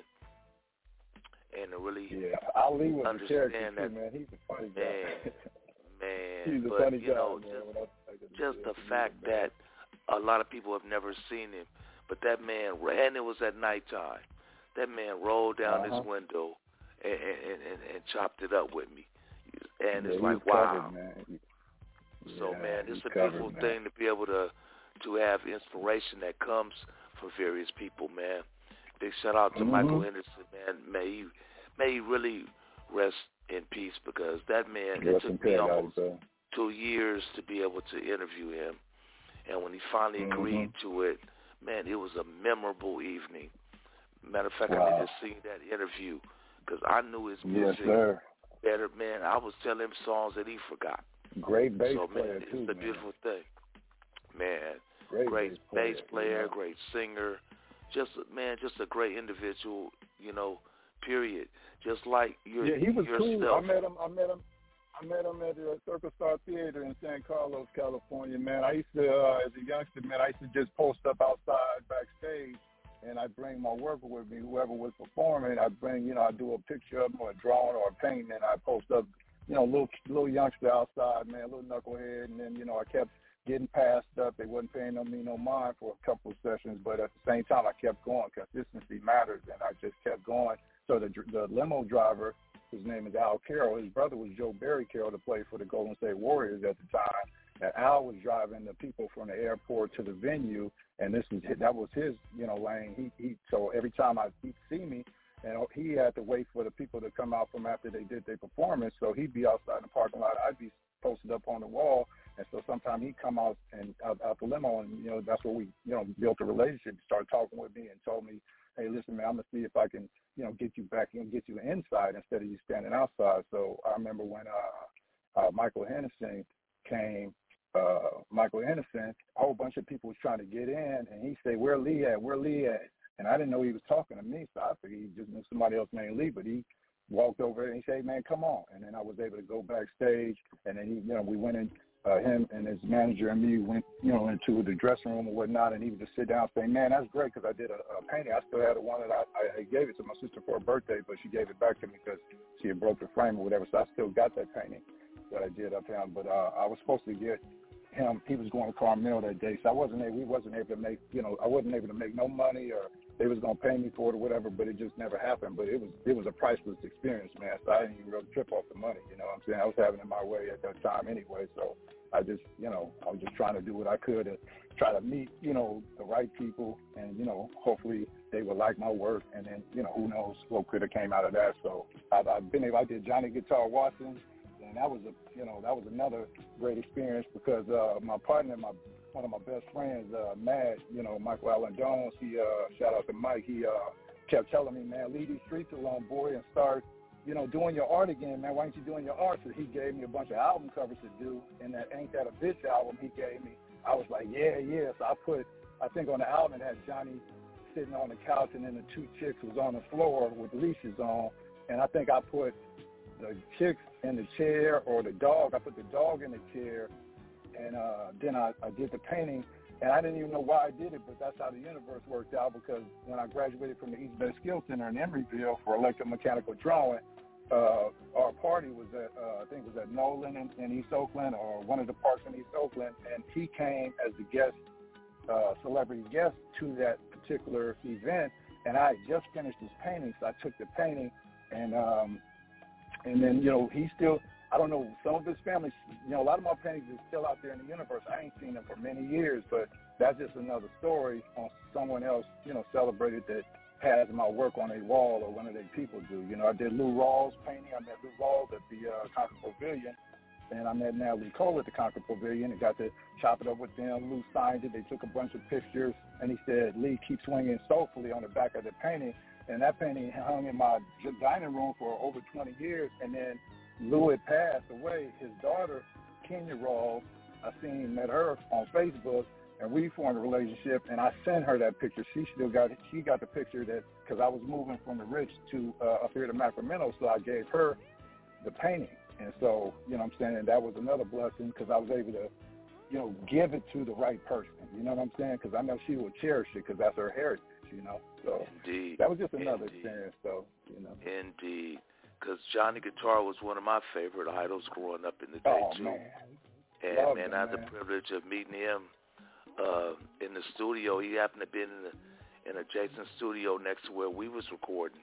and to really yeah. Ali was understand a that, too, man. He's a funny man, guy. man, He's a but, funny you guy, know, man. just, just the fact that a lot of people have never seen him, but that man, and it was at nighttime, that man rolled down uh-huh. his window and, and, and, and chopped it up with me. And yeah, it's like, wow. Covered, man. He, so, yeah, man, it's a covered, beautiful man. thing to be able to to have inspiration that comes from various people, man. Big shout out to mm-hmm. Michael Henderson, man. May he, may he really rest in peace, because that man, it took me almost out, two years to be able to interview him. And when he finally mm-hmm. agreed to it, man, it was a memorable evening. Matter of fact, wow. I need to see that interview, because I knew his music yes, sir. better, man. I was telling him songs that he forgot. Great bass so, player, man, too, it's a man. beautiful thing. Man, great, great bass player, player, player you know? great singer. Just, man, just a great individual, you know, period. Just like your, yeah, he was yourself. cool. I met him, I met him. I met him at the Circle Star Theater in San Carlos, California, man. I used to, uh, as a youngster, man, I used to just post up outside backstage, and I'd bring my worker with me, whoever was performing. I'd bring, you know, I'd do a picture of him or a drawing or a painting, and I'd post up, you know, little little youngster outside, man, little knucklehead, and then, you know, I kept getting passed up. They wasn't paying no me no mind for a couple of sessions, but at the same time, I kept going. Consistency matters, and I just kept going. So the the limo driver, his name is Al Carroll. His brother was Joe Barry Carroll, to play for the Golden State Warriors at the time. And Al was driving the people from the airport to the venue, and this was that was his, you know, lane. He he. So every time I he'd see me, and he had to wait for the people to come out from after they did their performance. So he'd be outside in the parking lot. I'd be posted up on the wall, and so sometimes he'd come out and out, out the limo, and you know that's where we, you know, built a relationship. Started talking with me and told me, hey, listen, man, I'm gonna see if I can, you know, get you back in, get you inside instead of you standing outside. So I remember when uh, uh, Michael Henderson came. Uh, Michael Henderson, a whole bunch of people was trying to get in, and he said, "Where Lee at? Where Lee at?" And I didn't know he was talking to me, so I figured he just knew somebody else named Lee. But he walked over and he said, "Hey, man, come on!" And then I was able to go backstage, and then he, you know, we went in. Uh, him and his manager and me went, you know, into the dressing room or whatnot, and he would just sit down and say, "Man, that's great," because I did a, a painting. I still had the one that I, I gave it to my sister for her birthday, but she gave it back to me because she had broke the frame or whatever. So I still got that painting that I did of him. But uh, I was supposed to get him. He was going to Carmel that day, so I wasn't able. We wasn't able to make, you know, I wasn't able to make no money or they was gonna pay me for it or whatever, but it just never happened. But it was it was a priceless experience, man. So I didn't even really trip off the money. You know what I'm saying? I was having it my way at that time anyway. So I just, you know, I was just trying to do what I could to try to meet, you know, the right people, and, you know, hopefully they would like my work, and then, you know, who knows what could have came out of that. So I've, I've been able, I did Johnny Guitar Watson, and that was a, you know, that was another great experience because uh, my partner, my one of my best friends, uh, Mad, you know, Michael Allen Jones, he, uh, shout out to Mike, he uh, kept telling me, man, leave these streets alone, boy, and start, you know, doing your art again, man. Why aren't you doing your art? So he gave me a bunch of album covers to do, and that Ain't That a Bitch album he gave me, I was like, yeah, yeah. So I put, I think on the album it had Johnny sitting on the couch, and then the two chicks was on the floor with leashes on, and I think I put the chicks in the chair, or the dog, I put the dog in the chair, and uh, then I, I did the painting, and I didn't even know why I did it, but that's how the universe worked out, because when I graduated from the East Bay Skills Center in Emeryville for electromechanical drawing, uh, our party was at, uh, I think it was at Nolan in, in East Oakland, or one of the parks in East Oakland, and he came as the guest, uh, celebrity guest to that particular event, and I had just finished his painting, so I took the painting, and um, and then, you know, he still, I don't know, some of his family, you know, a lot of my paintings are still out there in the universe. I ain't seen them for many years, but that's just another story on someone else, you know, celebrated that has my work on a wall, or one of their people do. You know, I did Lou Rawls painting. I met Lou Rawls at the uh, Concord Pavilion, and I met Natalie Cole at the Concord Pavilion and got to chop it up with them. Lou signed it. They took a bunch of pictures, and he said, Lee, keep swinging soulfully on the back of the painting. And that painting hung in my dining room for over twenty years, and then Lou had passed away. His daughter, Kenya Rawls, I seen, met her on Facebook, and we formed a relationship, and I sent her that picture. She still got it. She got the picture that, because I was moving from the Ridge to uh, up here to Sacramento, so I gave her the painting. And so, you know what I'm saying, and that was another blessing, because I was able to, you know, give it to the right person. You know what I'm saying? Because I know she will cherish it, because that's her heritage, you know. So Indeed. That was just another Indeed. experience, so, you know. Indeed. Because Johnny Guitar was one of my favorite idols growing up in the day, oh, too. Man. And, Love man, him, I had man. the privilege of meeting him uh, in the studio. He happened to be in the, in adjacent studio next to where we was recording.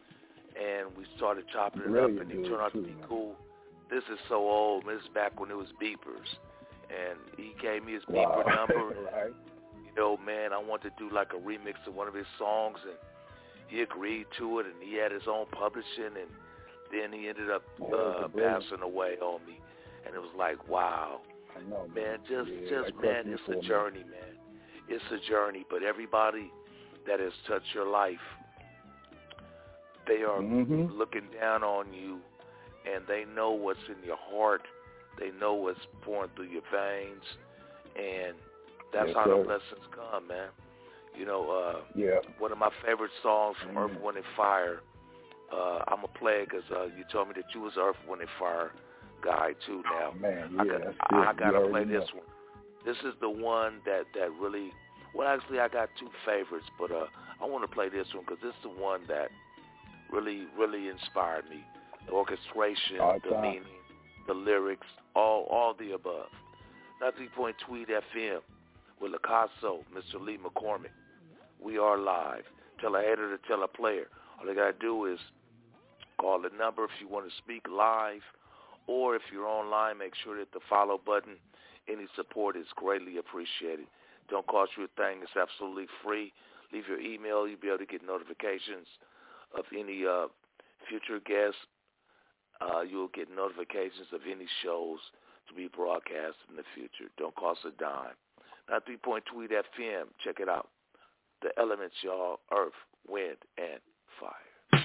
And we started chopping it really up, and he turned out to be man. cool. This is so old. This is back when it was beepers. And he gave me his Wow. beeper number. Right. You know, man, I wanted to do like a remix of one of his songs, and he agreed to it, and he had his own publishing, and then he ended up uh, passing away on me. And it was like, wow. I know, man, just, yeah, just man, it's a journey, man. It's a journey, but everybody that has touched your life, they are mm-hmm. looking down on you, and they know what's in your heart. They know what's pouring through your veins, and that's yes, how sir. the blessings come, man. You know, uh, yeah. one of my favorite songs from mm-hmm. Earth, Wind, and Fire, uh, I'm going to play it because uh, you told me that you was an Earth, Wind, and Fire guy, too, now. Oh, man, yeah, I, got, I, I got to play know. this one. This is the one that, that really, well, actually, I got two favorites, but uh, I want to play this one because this is the one that really, really inspired me. The orchestration, All the time. meaning, the lyrics, all all the above. ninety-three point Tweed F M with Lacasso, Mister Lee McCormick. We are live. Tell a hater to tell a player. All they got to do is call the number if you want to speak live, or if you're online, make sure that the follow button, any support is greatly appreciated. Don't cost you a thing. It's absolutely free. Leave your email. You'll be able to get notifications of any uh, future guests. Uh, you'll get notifications of any shows to be broadcast in the future. Don't cost a dime. ninety-three point Tweed F M. Check it out. The elements, y'all: earth, wind, and fire.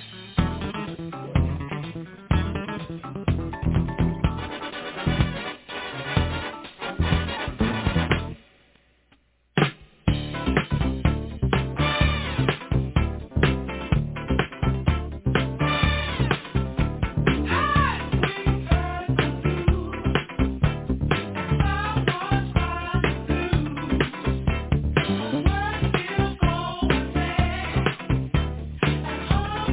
Oh,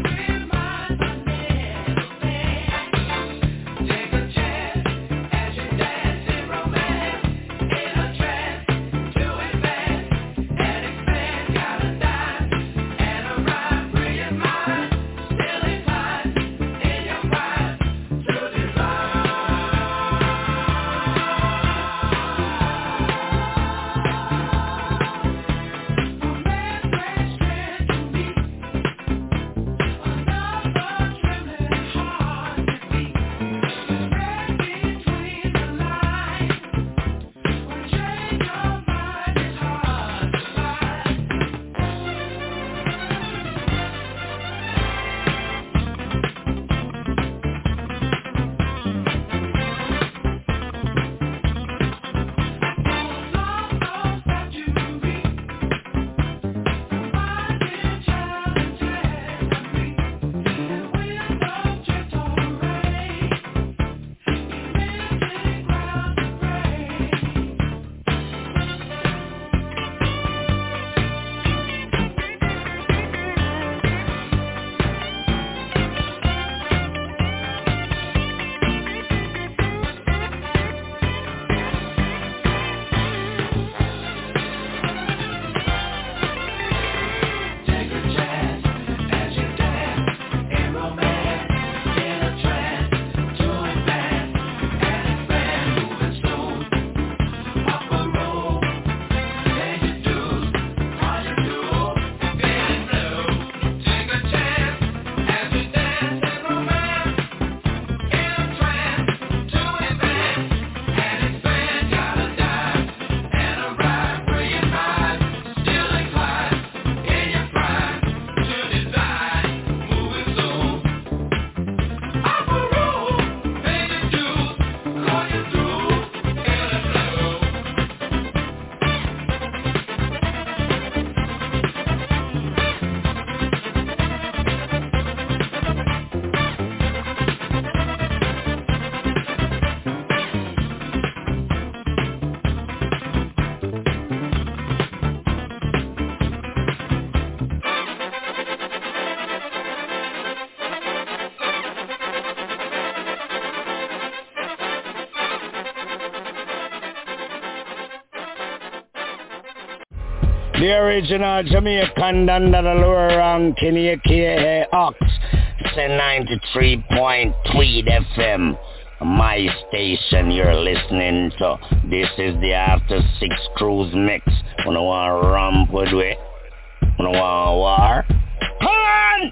The original Jamaican Dandalore ranking, A K A Ox. Say ninety-three point Tweed F M. My station you're listening to. This is the After Six Cruise Mix. Wanna want to ramp with it? Wanna want war? Come on!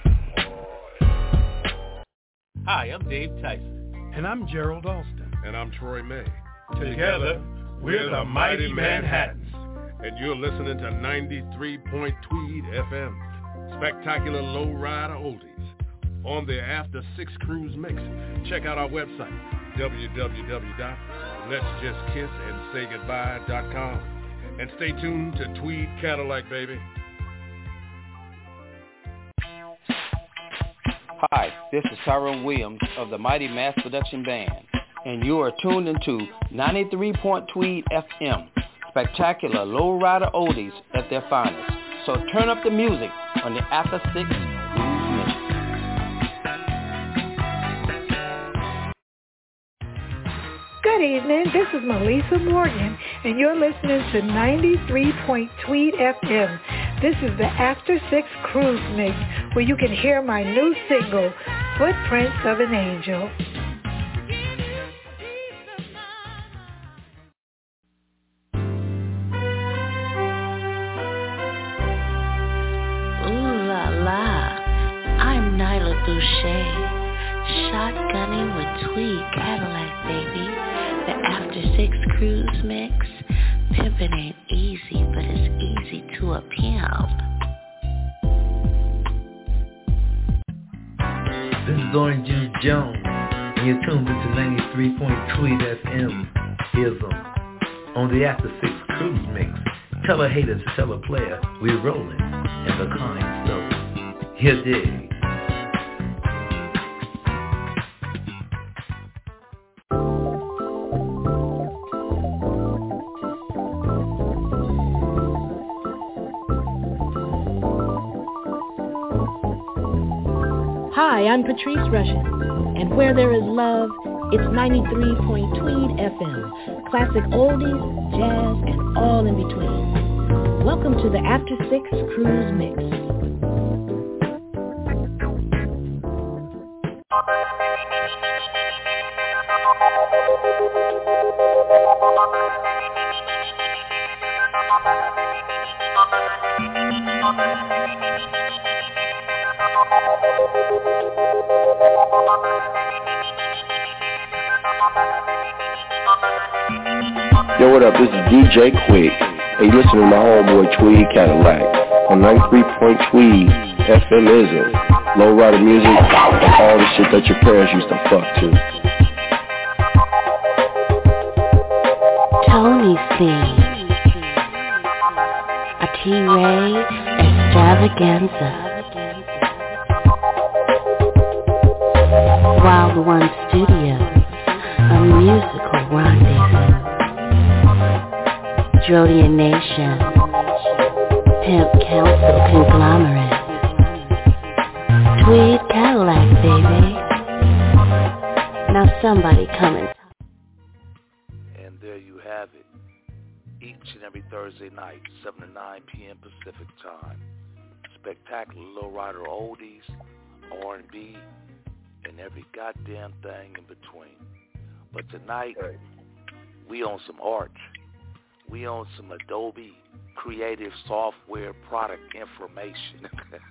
Hi, I'm Dave Tyson. And I'm Gerald Alston. And I'm Troy May. Together, we're the Mighty Manhattans. And you're listening to ninety-three point Tweed F M. Spectacular lowrider oldies. On the After Six Cruise Mix. Check out our website, w w w dot lets just kiss and say goodbye dot com. And stay tuned to Tweed Cadillac, baby. Hi, this is Tyrone Williams of the Mighty Mass Production Band, and you are tuned into ninety-three point Tweed F M. Spectacular lowrider oldies at their finest. So turn up the music on the After Six Cruise Mix. Good evening, this is Melissa Morgan, and you're listening to ninety-three point Tweed F M. This is the After Six Cruise Mix, where you can hear my new single, Footprints of an Angel. Ooh la la, I'm Nyla Boucher, shotgunning with Tweed Cadillac, baby. The After Six Cruise Mix. Pimpin' ain't easy, but it's easy to a pimp. This is Orange Juice Jones, and you're tuned into ninety-three point Tweed F M. Ism. On the After Six Cruise Mix. Tell a hater to tell a player, we're rolling, and the kind so. Here dig. Hi, I'm Patrice Rushen, and where there is love, it's ninety-three point Tweed F M. Classic oldies, jazz, and all in between. Welcome to the After Six Cruise Mix. Yo, what up? This is D J Quick. Hey, listen to my homeboy Tweed Cadillac on ninety-three point Tweed F M Ism. Lowrider music and all the shit that your parents used to fuck to. Tony C. A T-Ray extravaganza. Wild One Studio. A musical rendezvous. Drodian Nation, Pimp Council Conglomerate, Tweed Cadillac, baby. Now somebody come and... And there you have it. Each and every Thursday night, seven to nine p.m. Pacific time. Spectacular lowrider oldies, R and B, and every goddamn thing in between. But tonight, we on some art. We own some Adobe creative software product information.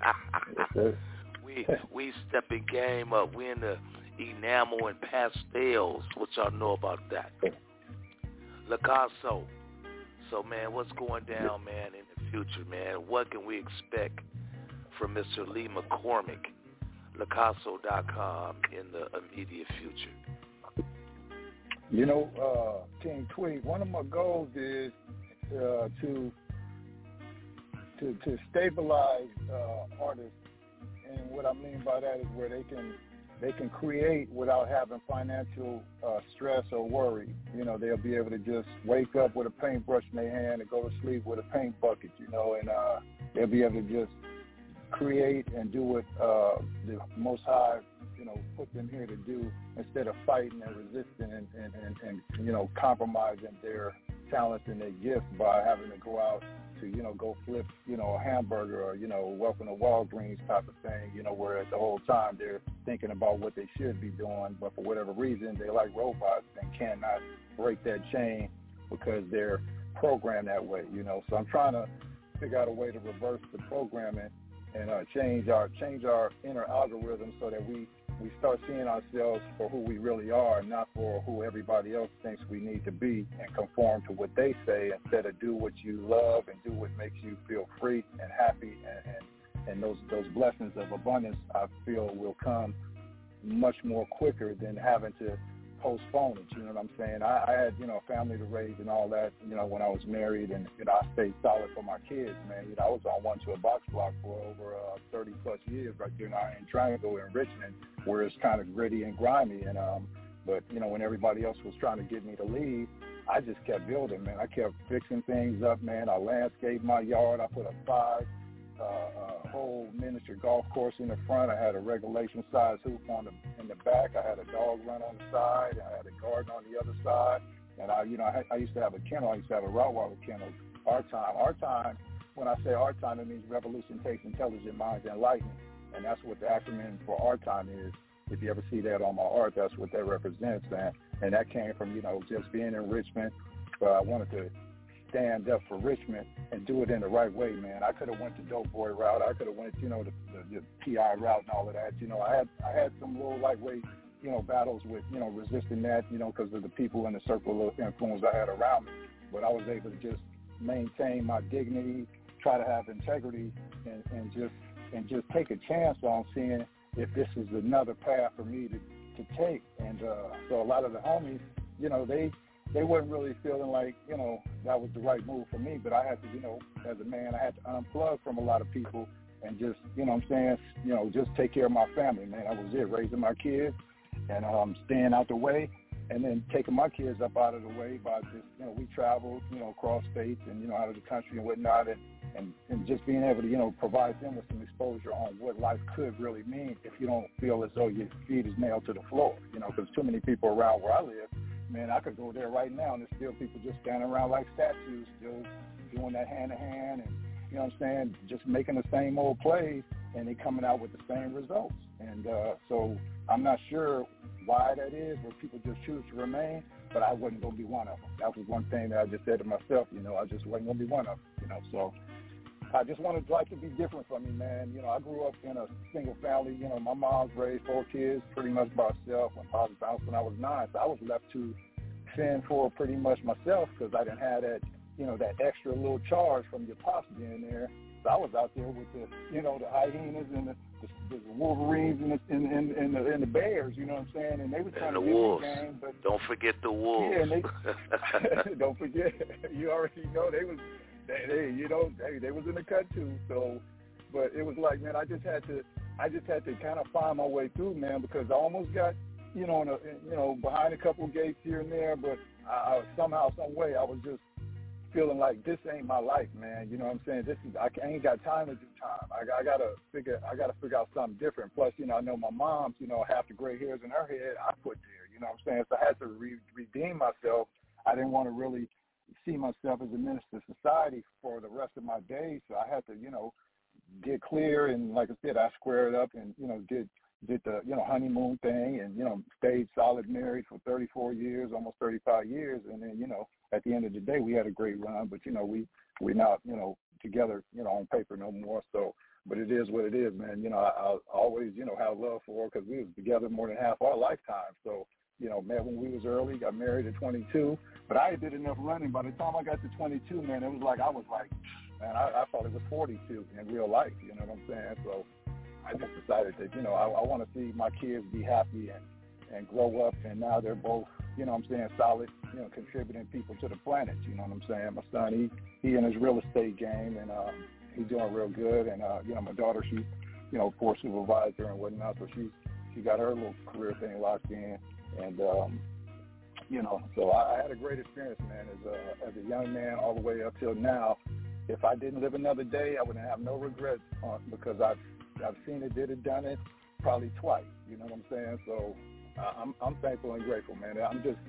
we we stepping game up. We in the enamel and pastels. What y'all know about that? Lacasso. So, man, what's going down, man, in the future, man? What can we expect from Mister Lee McCormick, Lacasso dot com, in the immediate future? You know, uh, King Tweed, one of my goals is uh, to to to stabilize uh, artists, and what I mean by that is where they can they can create without having financial uh, stress or worry. You know, they'll be able to just wake up with a paintbrush in their hand and go to sleep with a paint bucket. You know, and uh, they'll be able to just create and do what uh, the Most High, you know, put them here to do, instead of fighting and resisting and, and, and, and you know, compromising their talents and their gifts by having to go out to, you know, go flip, you know, a hamburger or, you know, welcome to Walgreens type of thing, you know, whereas the whole time they're thinking about what they should be doing, but for whatever reason, they like robots and cannot break that chain because they're programmed that way, you know. So I'm trying to figure out a way to reverse the programming and uh, change our change our inner algorithm so that we, we start seeing ourselves for who we really are, not for who everybody else thinks we need to be, and conform to what they say instead of do what you love and do what makes you feel free and happy. And, and, and those, those blessings of abundance, I feel, will come much more quicker than having to postpone it, you know what I'm saying? I, I had, you know, a family to raise and all that, you know, when I was married, and, you know, I stayed solid for my kids, man. You know, I was on one to a box block for over uh, thirty plus years right there in Iron Triangle in Richmond, where it's kind of gritty and grimy. And, um, but, you know, when everybody else was trying to get me to leave, I just kept building, man. I kept fixing things up, man. I landscaped my yard. I put a five uh, uh, whole miniature golf course in the front. I had a regulation size hoop on the in the back. I had a dog run on the side. I had a garden on the other side. And I, you know, I, had, I used to have a kennel. I used to have a Rottweiler kennel. Our time, our time. When I say our time, it means revolution takes intelligent minds and lightning, and that's what the acronym for our time is. If you ever see that on my art, that's what that represents, man. And that came from, you know, just being in Richmond. But I wanted to stand up for Richmond and do it in the right way, man. I could have went the dope boy route. I could have went, you know, the, the, the P I route and all of that. You know, I had I had some little lightweight, you know, battles with, you know, resisting that, you know, because of the people in the circle of influence I had around me. But I was able to just maintain my dignity, try to have integrity, and, and just and just take a chance on seeing if this is another path for me to, to take. And uh, so a lot of the homies, you know, they they weren't really feeling like, you know, that was the right move for me. But I had to, you know, as a man, I had to unplug from a lot of people and just, you know what I'm saying, you know, just take care of my family, man. That was it, raising my kids and um, staying out the way, and then taking my kids up out of the way by just, you know, we traveled, you know, across states and, you know, out of the country and whatnot, and, and, and just being able to, you know, provide them with some exposure on what life could really mean if you don't feel as though your feet is nailed to the floor, you know, because too many people around where I live, man, I could go there right now and there's still people just standing around like statues, still doing that hand-to-hand and, you know what I'm saying, just making the same old plays, and they coming out with the same results. And uh, so I'm not sure why that is, where people just choose to remain, but I wasn't going to be one of them. That was one thing that I just said to myself, you know, I just wasn't going to be one of them, you know. So I just wanted life to be different for me, man. You know, I grew up in a single family. You know, my mom's raised four kids pretty much by herself. When Pop bounced when I was nine, so I was left to fend for pretty much myself because I didn't have that, you know, that extra little charge from your pops being there. So I was out there with the, you know, the hyenas and the, the, the Wolverines and the, and, and, and, the, and the Bears, you know what I'm saying? And they were trying and the to win wolves. the game, but don't forget the wolves. Yeah, and they, don't forget. You already know they was, they, they you know, they, they was in the cut too. So, but it was like, man, I just had to, I just had to kind of find my way through, man, because I almost got, you know, in a, you know, behind a couple of gates here and there, but I, I, somehow, some way, I was just feeling like this ain't my life, man. You know what I'm saying? This is I ain't got time to do time. I, I gotta figure I gotta figure out something different. Plus, you know, I know my mom's, you know, half the gray hairs in her head I put there. You know what I'm saying? So I had to re- redeem myself. I didn't want to really see myself as a menace to society for the rest of my days. So I had to, you know, get clear, and like I said, I squared up and, you know, did did the, you know, honeymoon thing, and, you know, stayed solid married for thirty-four years, almost thirty-five years. And then, you know, at the end of the day, we had a great run, but, you know, we, we're not, you know, together, you know, on paper no more. So, but it is what it is, man. You know, I, I always, you know, have love for her because we was together more than half our lifetime. So, you know, met when we was early, got married at twenty-two, but I did enough running. By the time I got to twenty-two, man, it was like, I was like, man, I, I thought it was forty-two in real life, you know what I'm saying? So I just decided that, you know, I, I want to see my kids be happy and, and grow up, and now they're both, you know what I'm saying, solid, you know, contributing people to the planet, you know what I'm saying? My son, he, he in his real estate game, and um, he's doing real good, and, uh, you know, my daughter, she's, you know, poor supervisor and whatnot, so she's, she got her little career thing locked in, and, um, you know, so I, I had a great experience, man, as a, as a young man all the way up till now. If I didn't live another day, I wouldn't have no regrets uh, because I've I've seen it, did it, done it, probably twice. You know what I'm saying? So uh, I'm I'm thankful and grateful, man. I'm just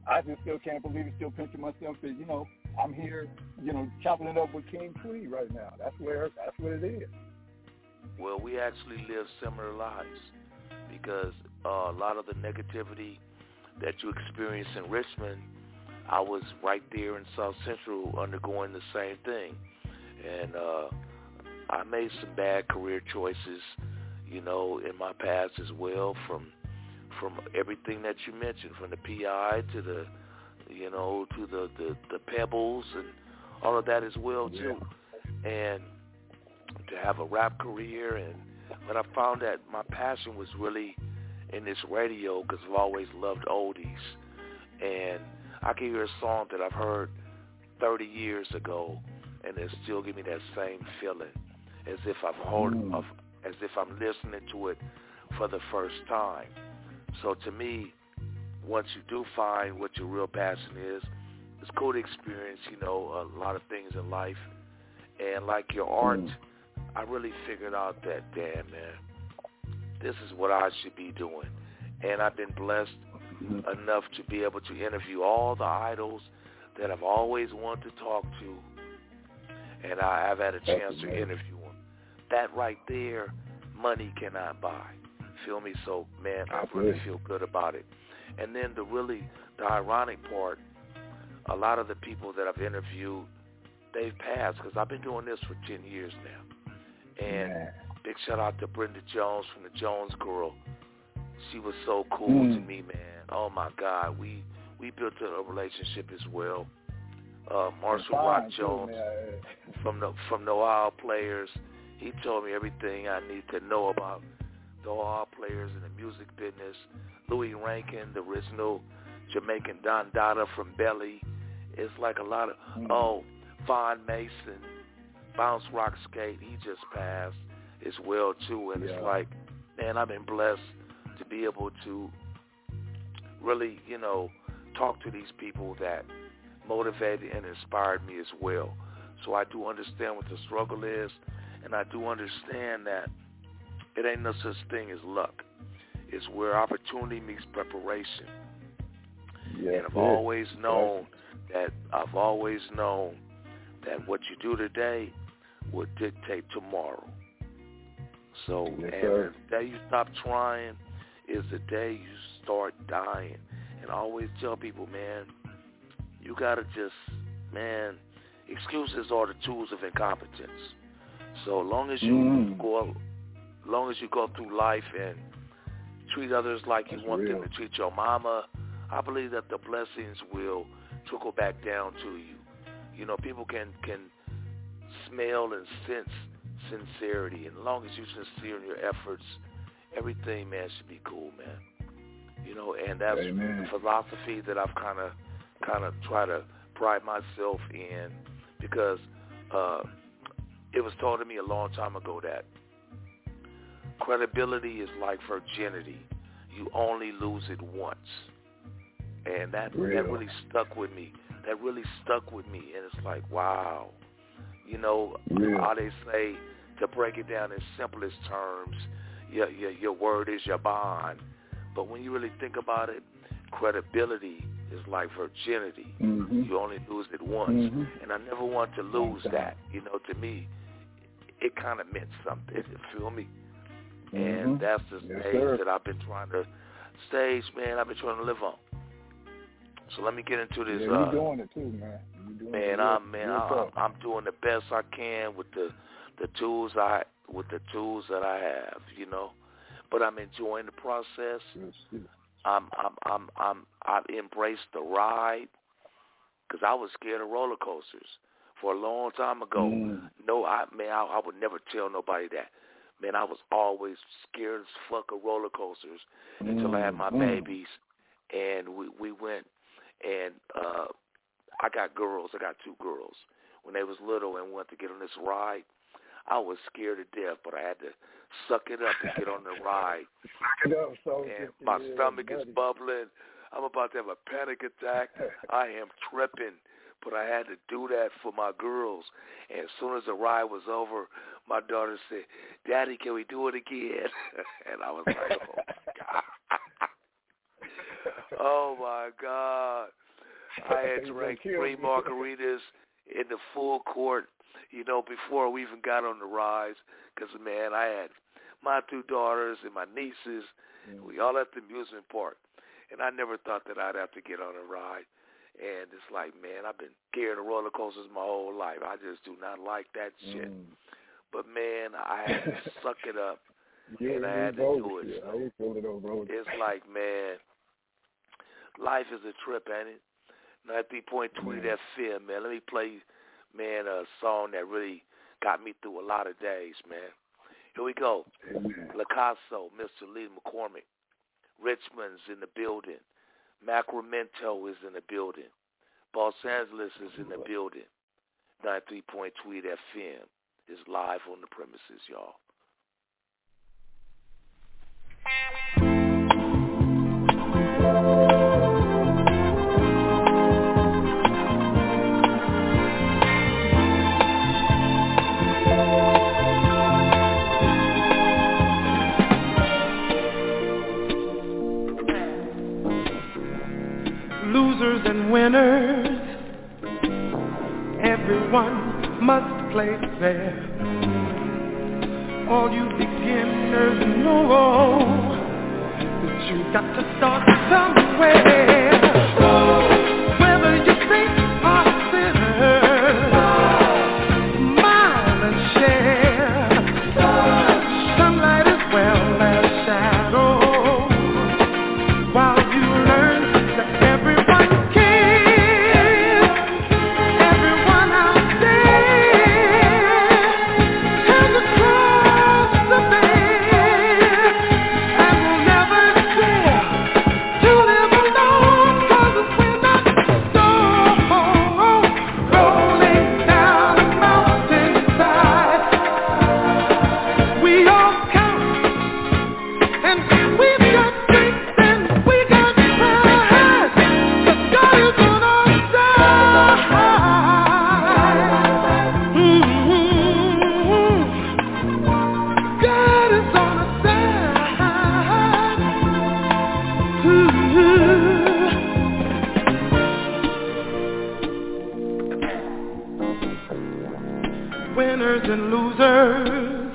I just still can't believe it. Still picture myself that, you know, I'm here, you know, chopping it up with King Tweed right now. That's where, that's what it is. Well, we actually live similar lives because uh, a lot of the negativity that you experience in Richmond, I was right there in South Central undergoing the same thing. And uh, I made some bad career choices, you know, in my past as well, from from everything that you mentioned, from the P I to the, you know, to the, the, the Pebbles and all of that as well, too. Yeah. And to have a rap career, and but I found that my passion was really in this radio because I've always loved oldies. And I can hear a song that I've heard thirty years ago, and it still give me that same feeling, as if I've heard, mm. of, as if I'm listening to it for the first time. So to me, once you do find what your real passion is, it's cool to experience, you know, a lot of things in life. And like your art, mm. I really figured out that, damn, man, this is what I should be doing. And I've been blessed mm-hmm. enough to be able to interview all the idols that I've always wanted to talk to, and I have had a chance to interview them. That right there, money cannot buy. Feel me? So, man, I really feel good about it. And then the really, the ironic part, a lot of the people that I've interviewed, they've passed because I've been doing this for ten years now. And yeah. big shout out to Brenda Jones from the Jones Girl. She was so cool mm. to me, man. Oh, my God. We we built a relationship as well. Uh, Marshall Rock Jones from the from the Ohio Players, he told me everything I need to know about the Ohio Players in the music business. Louis Rankin, the original Jamaican Don Dada from Belly. It's like a lot of, mm. oh, Von Mason, Bounce Rock Skate, he just passed as well, too. And yeah. it's like, man, I've been blessed to be able to really, you know, talk to these people that motivated and inspired me as well. So I do understand what the struggle is, and I do understand that it ain't no such thing as luck. It's where opportunity meets preparation. Yes, and I've yes. always known yes. that I've always known that what you do today will dictate tomorrow. So, yes, and sir. the day you stop trying is the day you start dying. And I always tell people, man, you got to just, man, excuses are the tools of incompetence. So long as you mm. go, long as you go through life and treat others like That's you want real. them to treat your mama, I believe that the blessings will trickle back down to you. You know, people can, can smell and sense sincerity. And as long as you're sincere in your efforts, everything, man, should be cool, man. You know, and that's Amen. the philosophy that I've kind of kind of tried to pride myself in, because uh, it was told to me a long time ago that credibility is like virginity. You only lose it once. And that, Real. that really stuck with me. That really stuck with me. And it's like, wow. You know, Real. how they say, to break it down in simplest terms, your, your, your word is your bond. But when you really think about it, credibility is like virginity. Mm-hmm. You only lose it once. Mm-hmm. And I never want to lose that. You know, to me, it kind of meant something. You feel me? Mm-hmm. And that's the yes, stage sir. that I've been trying to, stage, man, I've been trying to live on. So let me get into this. Yeah, you're uh, doing it too, man. You're doing man, it I'm man, I'm, I'm doing the best I can with the the tools I with the tools that I have, you know. But I'm enjoying the process. Yes, yes. I'm I'm I'm I'm I've embraced the ride, because I was scared of roller coasters for a long time ago. Mm. No, I man, I, I would never tell nobody that. Man, I was always scared as fuck of roller coasters mm. until I had my mm. babies, and we we went. And uh, I got girls. I got two girls. When they was little and went to get on this ride, I was scared to death, but I had to suck it up and get on the ride. No, so and my stomach is bubbling. I'm about to have a panic attack. I am tripping, but I had to do that for my girls. And as soon as the ride was over, my daughter said, "Daddy, can we do it again?" And I was like, "Oh my God." Oh, my God. I had drank three margaritas in the full court, you know, before we even got on the rides. Because, man, I had my two daughters and my nieces. Mm. We all at the amusement park. And I never thought that I'd have to get on a ride. And it's like, man, I've been scared of roller coasters my whole life. I just do not like that shit. Mm. But, man, I had to suck it up. Yeah, and I had to do it. I ain't feeling no road. It's like, man, life is a trip, ain't it? ninety-three point two F M, man. Let me play, man, a song that really got me through a lot of days, man. Here we go. Amen. Lacasso, Mister Lee McCormick. Richmond's in the building. Sacramento is in the building. Los Angeles is in the building. ninety-three point two F M is live on the premises, y'all. Losers and winners, everyone must play fair. All you beginners know that you got to start somewhere. Whether you think or sinner, smile and share. Sunlight as well as shadow. While you learn that everyone cares, everyone out there has a cross to bear, and will never dare to live alone, 'cause we're not so rolling down a mountainside. We all count, and we've got faith and we got pride, 'cause God is on our side. Mm-hmm. God is on our side. Ooh. Winners and losers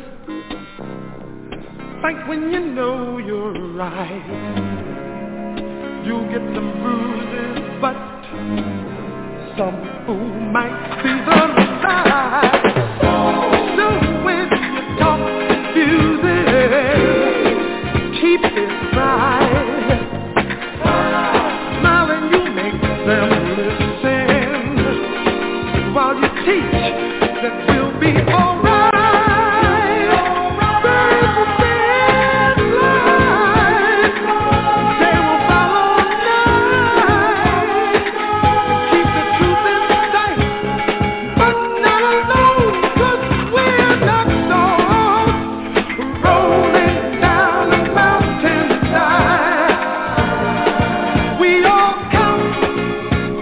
fight when you know you're right. You'll get some bruises, but some fool might see the light. So when you talk confusing, keep it right. Smile and you make them listen while you teach that we'll be alright. Birds will stand light, they will follow night, keep the truth in sight, but not alone, 'cause we're not lost, rolling down the mountainside. We all count,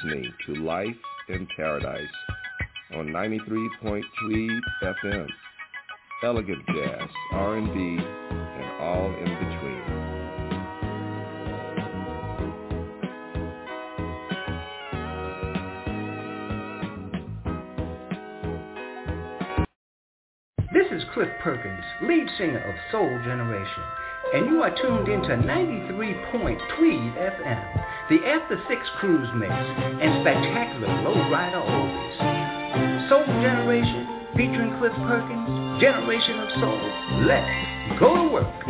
listening to Life in Paradise on ninety-three point three F M. Elegant jazz, R and B, and all in between. This is Cliff Perkins, lead singer of Soul Generation, and you are tuned into ninety-three point Tweed F M, the After Six Cruise Mix, and spectacular lowrider oldies. Soul Generation, featuring Cliff Perkins, Generation of Soul. Let's go to work.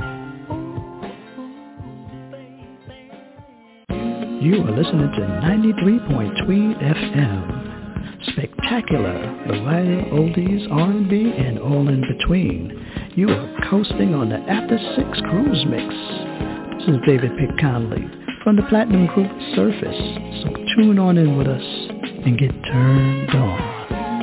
You are listening to ninety-three point Tweed F M. Spectacular, variety, oldies, R and B, and all in between. You are coasting on the After Six Cruise Mix. This is David Pick Conley from the Platinum Group Surface. So tune on in with us and get turned on.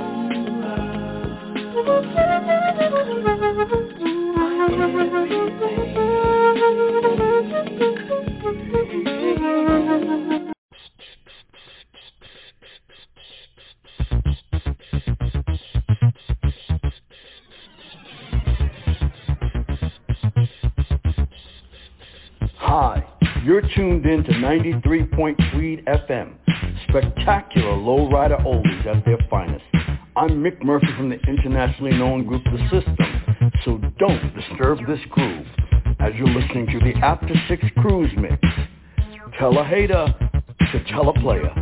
Hi, you're tuned in to ninety-three point Tweed F M, spectacular lowrider oldies at their finest. I'm Mick Murphy from the internationally known group The System, so don't disturb this groove as you're listening to the After Six Cruise Mix. Tell a hater to tell a player.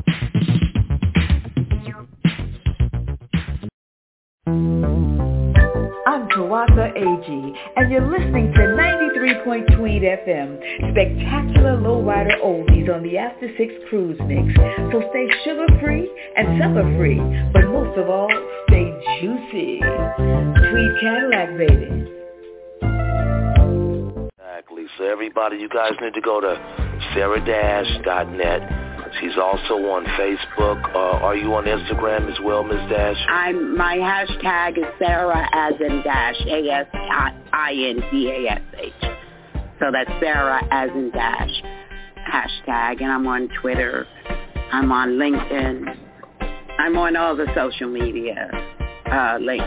I'm Tawaka A G, and you're listening to ninety-three point Tweed F M, spectacular lowrider oldies on the After Six Cruise Mix. So stay sugar-free and sucker-free, but most of all, stay juicy. Tweed Cadillac, baby. Exactly. So everybody, you guys need to go to sarah dash dot net. She's also on Facebook. Uh, are you on Instagram as well, Miz Dash? I'm my hashtag is Sarah as in dash A S I N D A S H. So that's Sarah as in dash hashtag, and I'm on Twitter. I'm on LinkedIn. I'm on all the social media uh, links.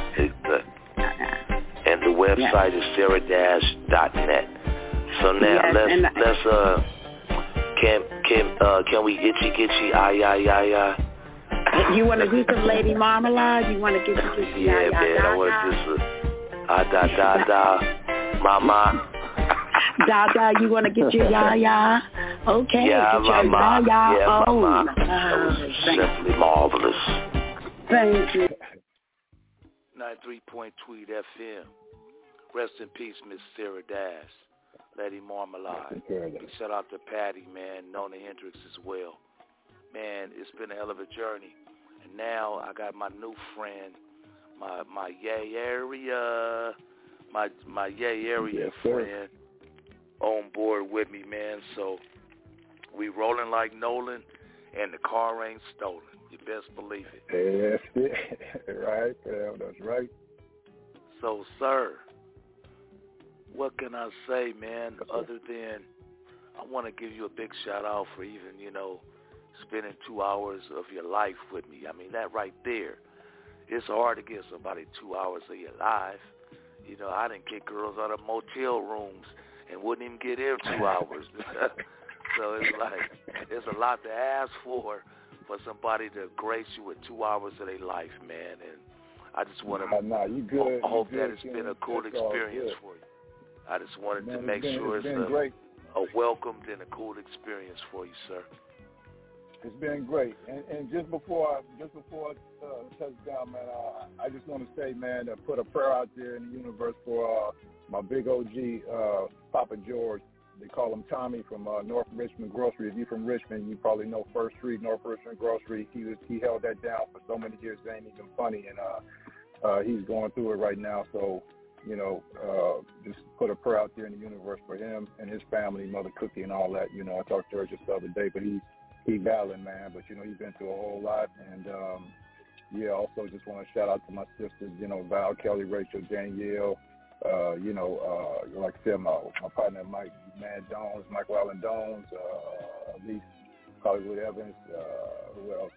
And the website yeah. is sarah dash dot net. So now yes, let's let's uh. Can can uh can we itchy gitchy ay ay ay ay? You want to do some Lady Marmalade? You want to get some itchy yeah, ay man, ay I want this uh, ah da da da, mama. Da da, you want to get your ya ya? Okay, yeah, get your mama. ya ya. Yeah, oh, mama. Uh, that was simply marvelous. Thank you. ninety-three point Tweed F M. Rest in peace, Miss Sarah Dash. Lady Marmalade. Big shout out to Patty, man, Nona Hendricks as well. Man, it's been a hell of a journey. And now I got my new friend, my my Yay area, my my Yay area yes, friend on board with me, man. So we rolling like Nolan, and the car ain't stolen. You best believe it. Yes, right, yeah, that's right. So, sir, what can I say, man, other than I want to give you a big shout out for even, you know, spending two hours of your life with me. I mean, that right there, it's hard to get somebody two hours of your life. You know, I didn't kick girls out of motel rooms and wouldn't even get in two hours. So it's like, it's a lot to ask for, for somebody to grace you with two hours of their life, man. And I just want to nah, you good, I hope you that good, it's been a cool experience for you. I just wanted Man, to make been, sure it's, it's a, a welcomed and a cool experience for you, sir. It's been great. And, and just before I, just before I uh, touch down, man, uh, I just want to say, man, to put a prayer out there in the universe for uh, my big O G, uh, Papa George. They call him Tommy from uh, North Richmond Grocery. If you're from Richmond, you probably know First Street, North Richmond Grocery. He was he held that down for so many years, it ain't even funny. And uh, uh, he's going through it right now. So, you know, uh, just put a prayer out there in the universe for him and his family, Mother Cookie and all that. You know, I talked to her just the other day, but he's he battling, man. But, you know, he's been through a whole lot. And, um, yeah, also just want to shout out to my sisters, you know, Val, Kelly, Rachel, Danielle. Uh, you know, uh, like I said, my, my partner Mike Mad Jones, Michael Allen Jones, uh, Elise Hollywood Evans, uh, who else?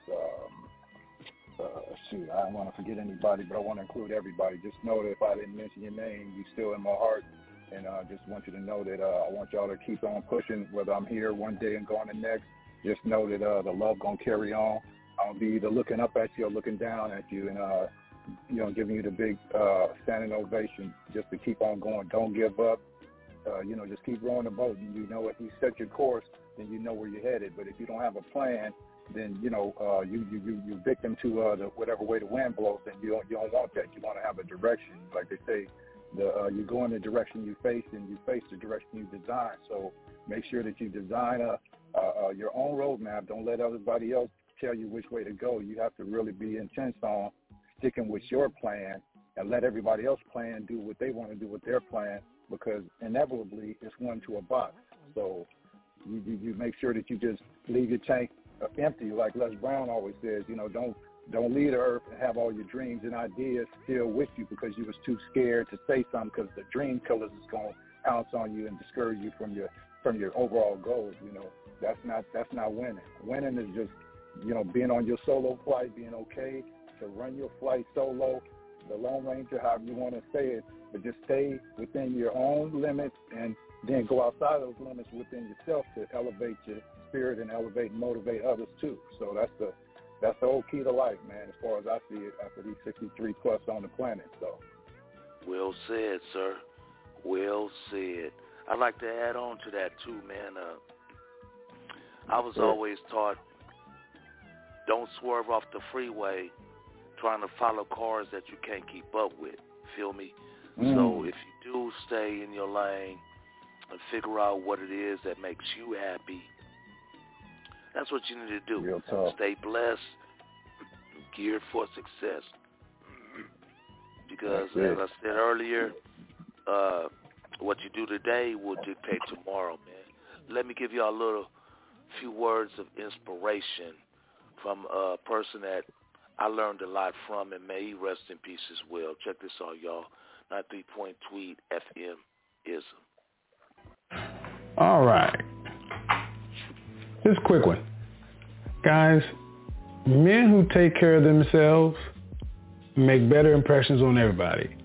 Um, uh, shoot, I don't want to forget anybody, but I want to include everybody. Just know that if I didn't mention your name, you're still in my heart. And I uh, just want you to know that uh, I want y'all to keep on pushing, whether I'm here one day and going the next. Just know that uh, the love going to carry on. I'll be either looking up at you or looking down at you and, uh, you know, giving you the big uh, standing ovation just to keep on going. Don't give up. Uh, you know, just keep rowing the boat. You know, if you set your course, then you know where you're headed. But if you don't have a plan, then, you know, uh, you, you, you, you're victim to uh, the, whatever way the wind blows, then you don't, you don't want that. You want to have a direction. Like they say, the, uh, you go in the direction you face and you face the direction you design. So make sure that you design a, uh, uh, your own roadmap. Don't let everybody else tell you which way to go. You have to really be intent on sticking with your plan and let everybody else plan do what they want to do with their plan, because inevitably it's one to a box. So you, you, you make sure that you just leave your tank empty, like Les Brown always says. You know, don't don't leave the earth and have all your dreams and ideas still with you because you was too scared to say something, because the dream killers is going to pounce on you and discourage you from your from your overall goals. You know, that's not that's not winning. Winning is just, you know, being on your solo flight, being okay to run your flight solo, the Lone Ranger, however you want to say it, but just stay within your own limits and then go outside those limits within yourself to elevate your spirit and elevate and motivate others too. So that's the that's the whole key to life, man, as far as I see it after these sixty-three plus on the planet. So, well said, sir. Well said. I'd like to add on to that too, man. Uh, I was sure. always taught, don't swerve off the freeway trying to follow cars that you can't keep up with. Feel me? Mm. So if you do stay in your lane and figure out what it is that makes you happy, that's what you need to do. Real tough. Stay blessed, geared for success. Because as I said earlier, uh, what you do today will dictate tomorrow, man. Let me give you a little few words of inspiration from a person that I learned a lot from, and may he rest in peace as well. Check this out, y'all. ninety-three point Tweed F M ism. All right. This quick one. Guys, men who take care of themselves make better impressions on everybody.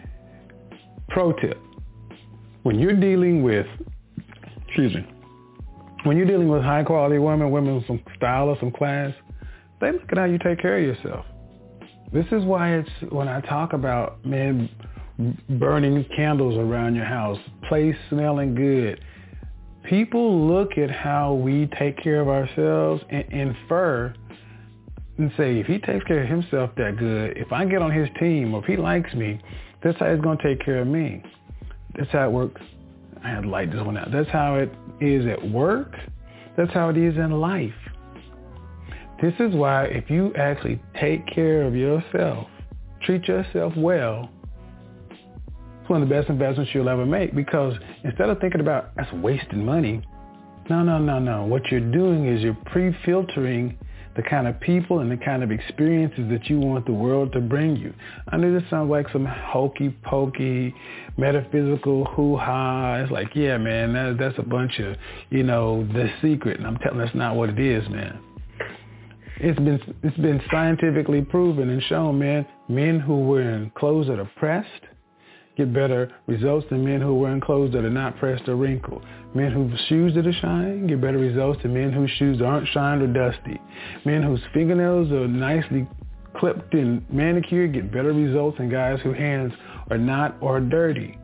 Pro tip. When you're dealing with, excuse me, when you're dealing with high quality women, women with some style or some class, they look at how you take care of yourself. This is why it's, when I talk about men burning candles around your house, place smelling good, people look at how we take care of ourselves and infer and say, if he takes care of himself that good, if I get on his team or if he likes me, that's how he's going to take care of me. That's how it works. I had to light this one out. That's how it is at work. That's how it is in life. This is why if you actually take care of yourself, treat yourself well, it's one of the best investments you'll ever make, because instead of thinking about that's wasting money, no, no, no, no. What you're doing is you're pre-filtering the kind of people and the kind of experiences that you want the world to bring you. I know this sounds like some hokey-pokey, metaphysical hoo-ha. It's like, yeah, man, that, that's a bunch of, you know, The Secret. And I'm telling you, that's not what it is, man. It's been it's been scientifically proven and shown, man, men who wear clothes that are pressed get better results than men who wear clothes that are not pressed or wrinkled. Men whose shoes that are shine get better results than men whose shoes aren't shined or dusty. Men whose fingernails are nicely clipped and manicured get better results than guys whose hands are not or dirty.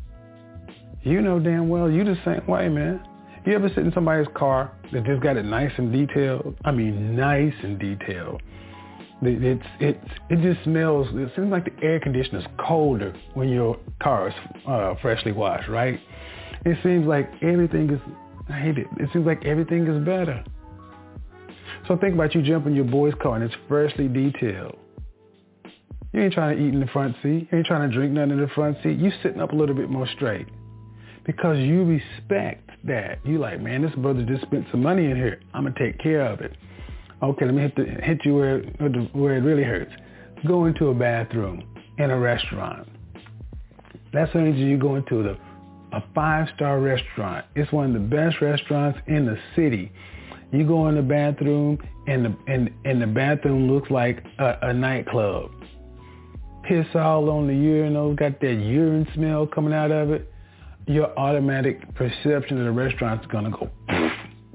You know damn well you the same way, man. You ever sit in somebody's car that just got it nice and detailed? I mean, nice and detailed. It's it's it just smells. It seems like the air conditioner's colder when your car is uh, freshly washed, right? It seems like everything is. I hate it. It seems like everything is better. So think about you jumping your boy's car and it's freshly detailed. You ain't trying to eat in the front seat. You ain't trying to drink nothing in the front seat. You sitting up a little bit more straight because you respect that. You like, man, this brother just spent some money in here. I'm gonna take care of it. Okay, let me hit, the, hit you where, where it really hurts. Go into a bathroom in a restaurant. That's what you go into the, a five-star restaurant. It's one of the best restaurants in the city. You go in the bathroom, and the and, and the bathroom looks like a, a nightclub. Piss all on the urinal, got that urine smell coming out of it. Your automatic perception of the restaurant's gonna go poof.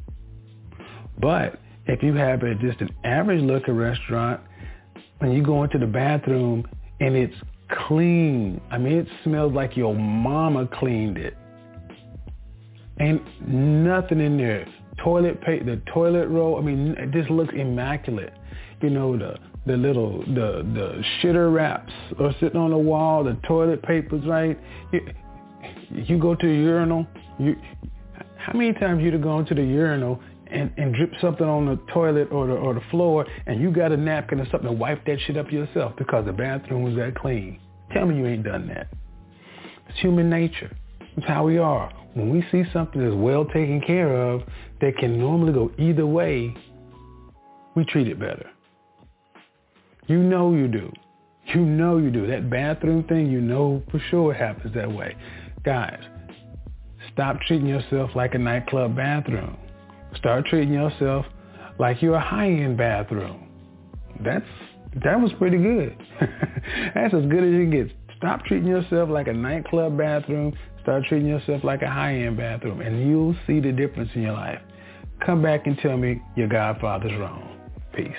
But if you have a, just an average looking restaurant, when you go into the bathroom and it's clean, I mean, it smells like your mama cleaned it. Ain't nothing in there. Toilet paper, the toilet roll, I mean, it just looks immaculate. You know, the the little, the the shitter wraps are sitting on the wall, the toilet paper's right. You, you go to the urinal, you, how many times you'd have gone to the urinal and, and drip something on the toilet or the, or the floor, and you got a napkin or something and wipe that shit up yourself because the bathroom was that clean? Tell me you ain't done that. It's human nature. It's how we are. When we see something that's well taken care of that can normally go either way, we treat it better. You know you do. You know you do. That bathroom thing, you know for sure it happens that way. Guys, stop treating yourself like a nightclub bathroom. Start treating yourself like you're a high-end bathroom. That's that was pretty good. That's as good as you get. Stop treating yourself like a nightclub bathroom. Start treating yourself like a high-end bathroom, and you'll see the difference in your life. Come back and tell me your godfather's wrong. Peace.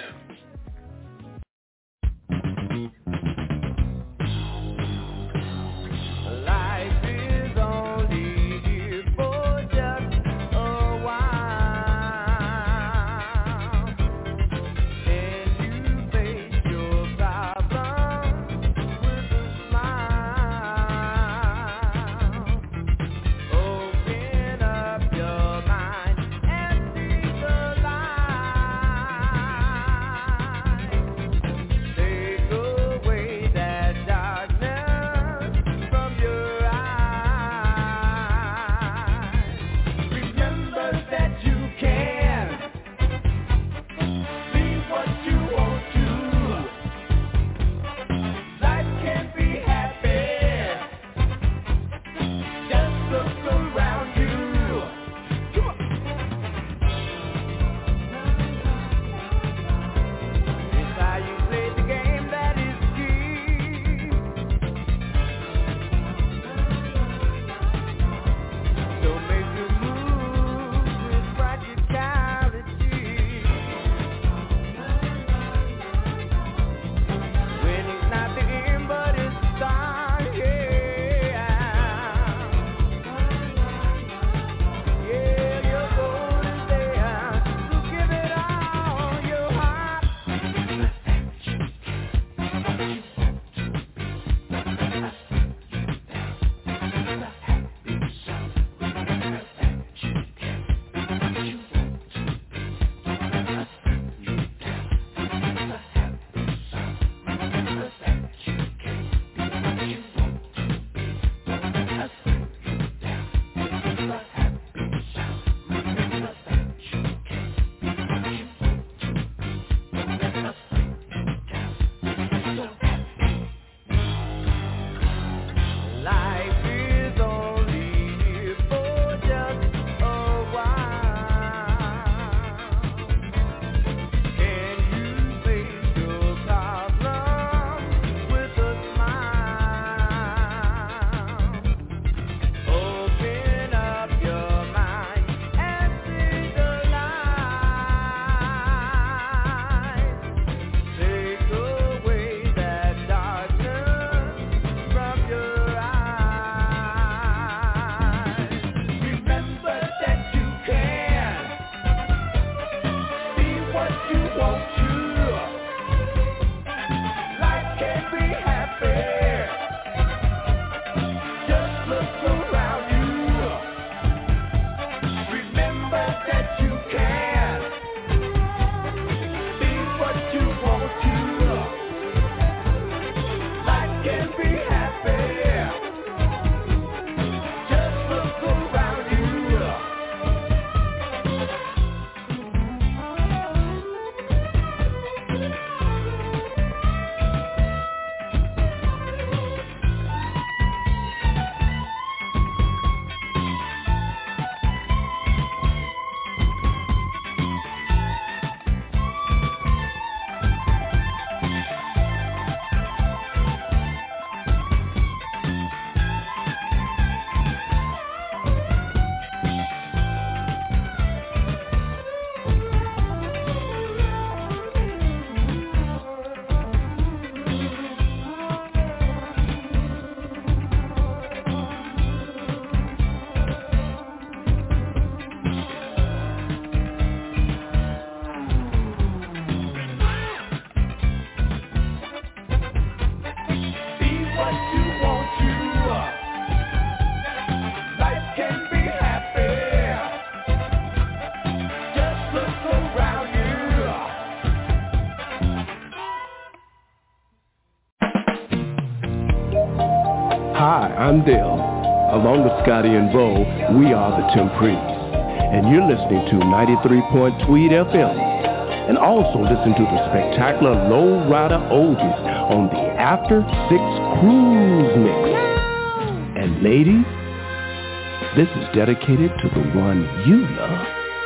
Hi, I'm Dale. Along with Scotty and Bo, we are the Temprees. And you're listening to ninety-three point Tweed F M. And also listen to the spectacular Low Rider Oldies on the After Six Cruise Mix. And ladies, this is dedicated to the one you love.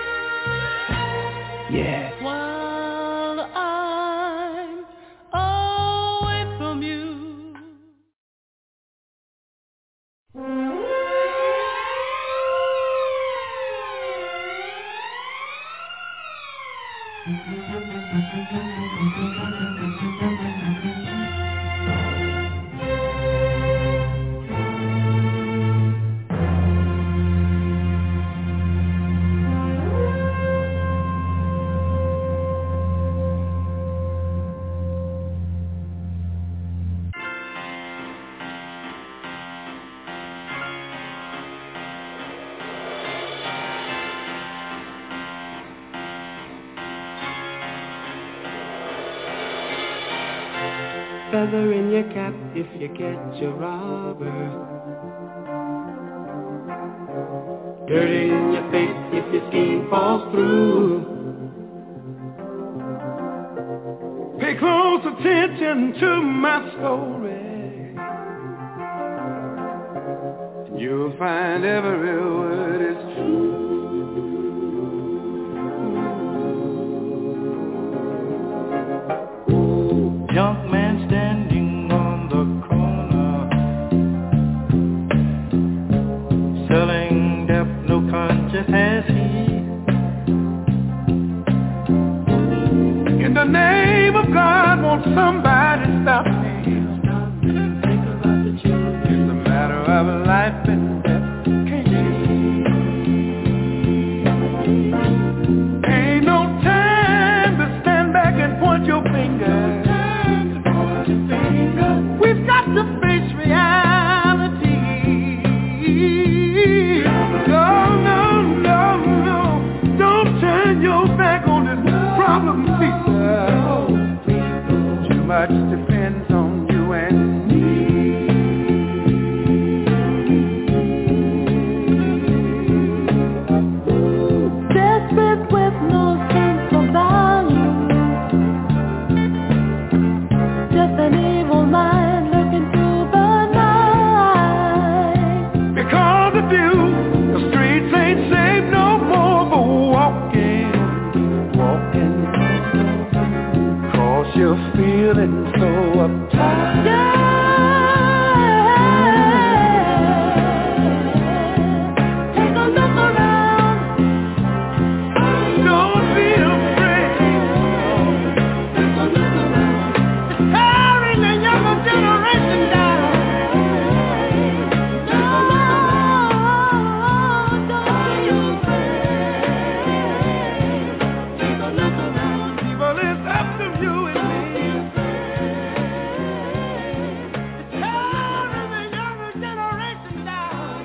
Yeah. Feather in your cap if you catch a robber. Dirt in your face if your scheme falls through. Pay close attention to my story, and you'll find every word is true. Young man standing on the corner, selling deaf, no conscience has he. In the name of God, won't somebody stop me? It's a matter of life and death, can't you see? Ain't no time to stand back and point your finger. We've got to face reality. No, no, no, no. Don't turn your back on this problem, people. Too much depends on you and me. Desperate with no sense of value. Just an evil mind looking through the night. Because of you, the streets ain't safe no more for walking, walking. Cause you're feeling so uptight. Yeah. Take a look around. Don't be afraid. Take a look around. Tearing the younger generation down. No, don't be afraid. Take a look around. People, it's up to you and me. Tearing the younger generation down.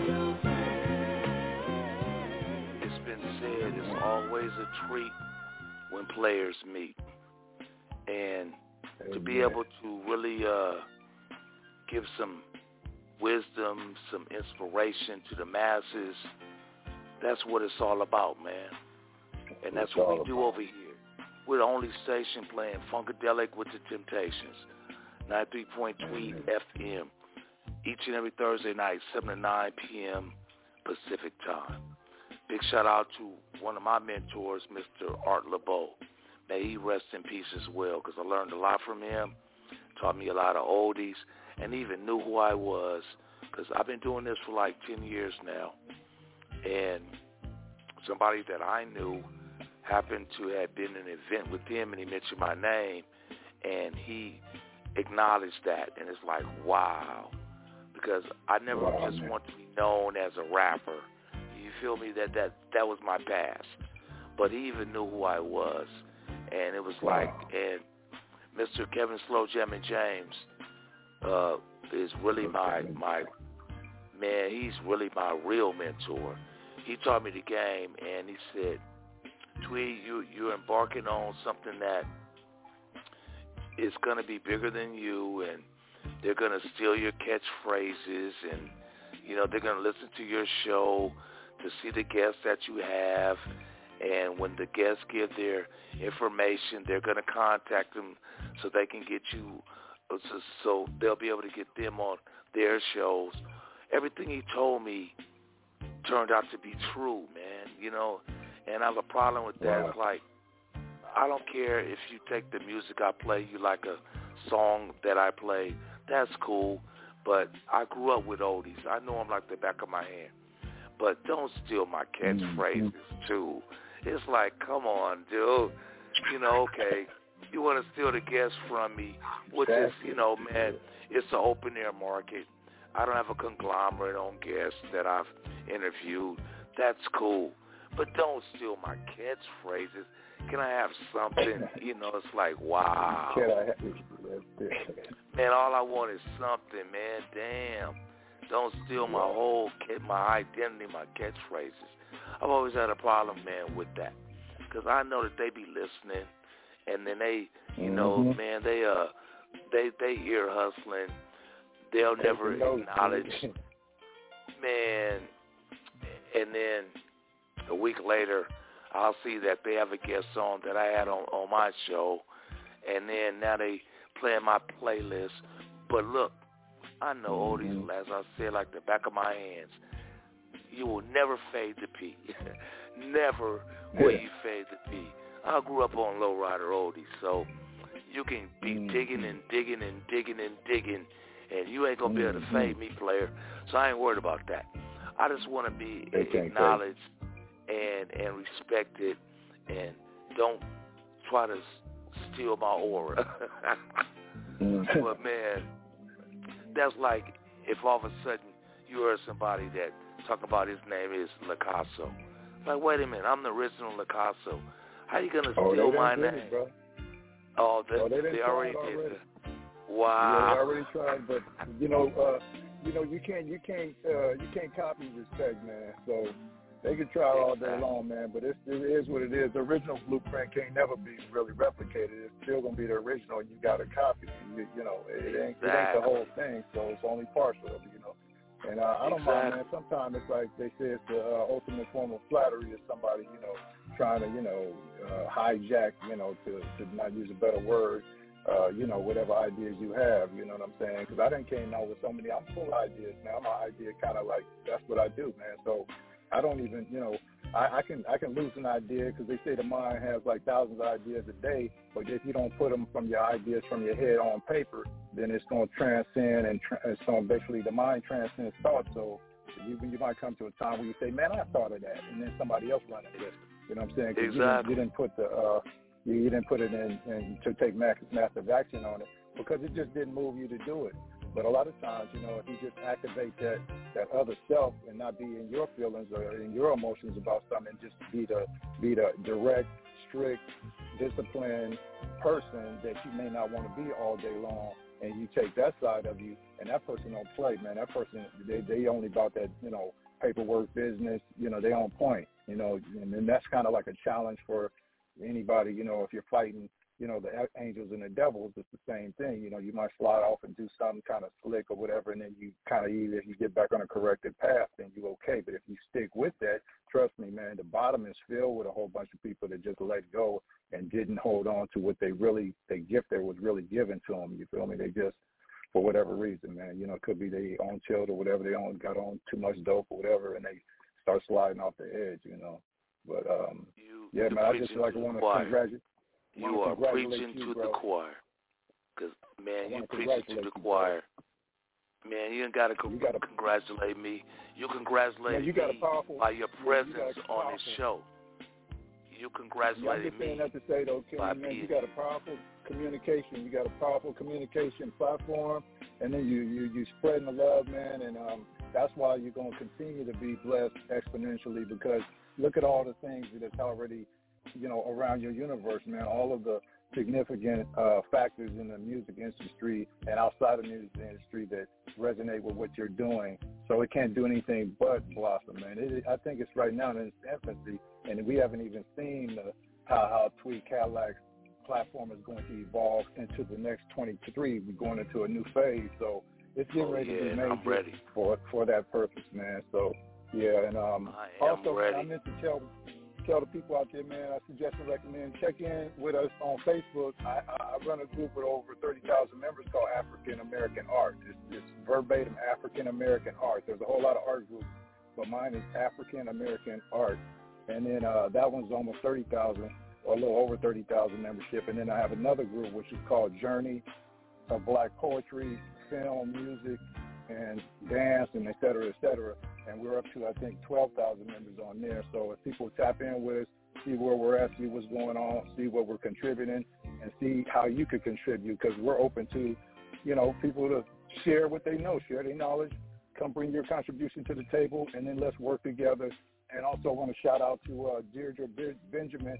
It's been said it's always a treat when players meet. And to be able to really uh, give some wisdom, some inspiration to the masses, that's what it's all about, man. And that's what we do over here. We're the only station playing Funkadelic with the Temptations, ninety-three point Tweed F M, each and every Thursday night, seven to nine p.m. Pacific time. Big shout out to one of my mentors, Mister Art LeBeau. May he rest in peace as well, because I learned a lot from him, taught me a lot of oldies, and even knew who I was, because I've been doing this for like ten years now. And somebody that I knew happened to have been in an event with him, and he mentioned my name, and he acknowledged that, and it's like, wow, because I never wow, just man. want to be known as a rapper. You feel me? That that that was my past. But he even knew who I was. And it was wow. like, and Mister Kevin Slow Jammin' James uh, is really my, my, man, he's really my real mentor. He taught me the game, and he said, Tweed, you, you're embarking on something that is going to be bigger than you, and they're going to steal your catchphrases, and, you know, they're going to listen to your show to see the guests that you have. And when the guests give their information, they're going to contact them so they can get you, so, so they'll be able to get them on their shows. Everything he told me turned out to be true, man, you know, and I have a problem with that. It's like, I don't care if you take the music I play, you like a song that I play, that's cool, but I grew up with oldies. I know them like the back of my hand. But don't steal my catchphrases, mm-hmm. too. It's like, come on, dude. You know, okay, you want to steal the guests from me, which is, you know, man, it's an open-air market. I don't have a conglomerate on guests that I've interviewed. That's cool. But don't steal my catchphrases. Can I have something? You know, it's like, wow. Can I have Man, all I want is something, man. Damn. Don't steal my whole, my identity, my catchphrases. I've always had a problem, man, with that. Because I know that they be listening, and then they, you know, mm-hmm. man, they, uh, they, they ear hustling. They'll never acknowledge, man, and then a week later, I'll see that they have a guest song that I had on, on my show, and then now they playing my playlist. But look, I know all these, as I said, like the back of my hands. You will never fade the P. Never will you fade the P. I grew up on lowrider oldies, so you can be digging and digging and digging and digging, and you ain't going to be able to fade me, player. So I ain't worried about that. I just want to be acknowledged and, and respected, and don't try to steal my aura. But, man, that's like if all of a sudden you heard somebody that talk about his name is Lacasso. Like, wait a minute, I'm the original Lacasso. How you going to oh, steal my name? It, bro. Oh, they, oh, they, they already, already did it. Wow. Yeah, they already tried, but, you know, uh, you know, you can't, you can't, uh, you can't copy respect, man. So they can try all day long, man, but it's, it is what it is. The original blueprint can't never be really replicated. It's still going to be the original, and you got to copy it. You, you know, it ain't, it ain't the whole thing, so it's only partial of it, you know. And uh, I don't exactly. mind, man. Sometimes it's like they say it's the uh, ultimate form of flattery is somebody, you know, trying to, you know, uh, hijack, you know, to, to not use a better word, uh, you know, whatever ideas you have, you know what I'm saying? Because I didn't came out with so many, I'm full of ideas, man. I'm an idea kind of like, that's what I do, man. So I don't even, you know, I, I can I can lose an idea because they say the mind has like thousands of ideas a day, but if you don't put them from your ideas from your head on paper, then it's going to transcend and tra- it's going to basically, the mind transcends thought. So you, you might come to a time where you say, man, I thought of that, and then somebody else running with it. You know what I'm saying? Exactly. You didn't, you didn't put the uh, you, you didn't put it in, in to take massive action on it because it just didn't move you to do it. But a lot of times, you know, if you just activate that, that other self and not be in your feelings or in your emotions about something, just be the be the direct, strict, disciplined person that you may not want to be all day long, and you take that side of you, and that person don't play, man. That person, they they only about that, you know, paperwork business. You know, they on point. You know, and, and that's kind of like a challenge for anybody. You know, if you're fighting, you know, the angels and the devils, it's the same thing. You know, you might slide off and do something kind of slick or whatever, and then you kind of either, if you get back on a corrected path, then you okay. But if you stick with that, trust me, man, the bottom is filled with a whole bunch of people that just let go and didn't hold on to what they really, their gift that was really given to them. You feel me? They just, for whatever reason, man, you know, it could be they own chilled or whatever, they own, got on too much dope or whatever, and they start sliding off the edge, you know. But, um, you, yeah, man, I just like want to congratulate. You are preaching you, to bro. the choir. Because, man, you preaching to the you, choir. Bro. Man, you ain't got to con- congratulate me. You congratulate man, you me got a powerful, by your presence yeah, you on this show. You congratulated yeah, I'm just saying that to say, though, Kelly, man, you got a powerful communication. You got a powerful communication platform, and then you, you, you spreading the love, man, and um, that's why you're going to continue to be blessed exponentially because look at all the things that's already, you know, around your universe, man, all of the significant uh, factors in the music industry and outside of the music industry that resonate with what you're doing. So it can't do anything but blossom, man. It, I think it's right now in its infancy, and we haven't even seen the, how, how Tweed Cadillac's platform is going to evolve into the next twenty-three. We're going into a new phase, so it's getting oh, ready yeah, to be made I'm ready. for for that purpose, man. So yeah, and um, I am also ready. I meant to tell tell the people out there, man. I suggest and recommend check in with us on Facebook. I, I run a group with over thirty thousand members called African American Art. It's, it's verbatim African American Art. There's a whole lot of art groups, but mine is African American Art. And then uh, that one's almost thirty thousand, or a little over thirty thousand membership. And then I have another group which is called Journey of Black Poetry, Film, Music, and Dance, and et cetera, et cetera. And we're up to, I think, twelve thousand members on there. So if people tap in with us, see where we're at, see what's going on, see what we're contributing, and see how you could contribute, because we're open to, you know, people to share what they know, share their knowledge, come bring your contribution to the table, and then let's work together. And also want to shout out to uh, Deirdre Benjamin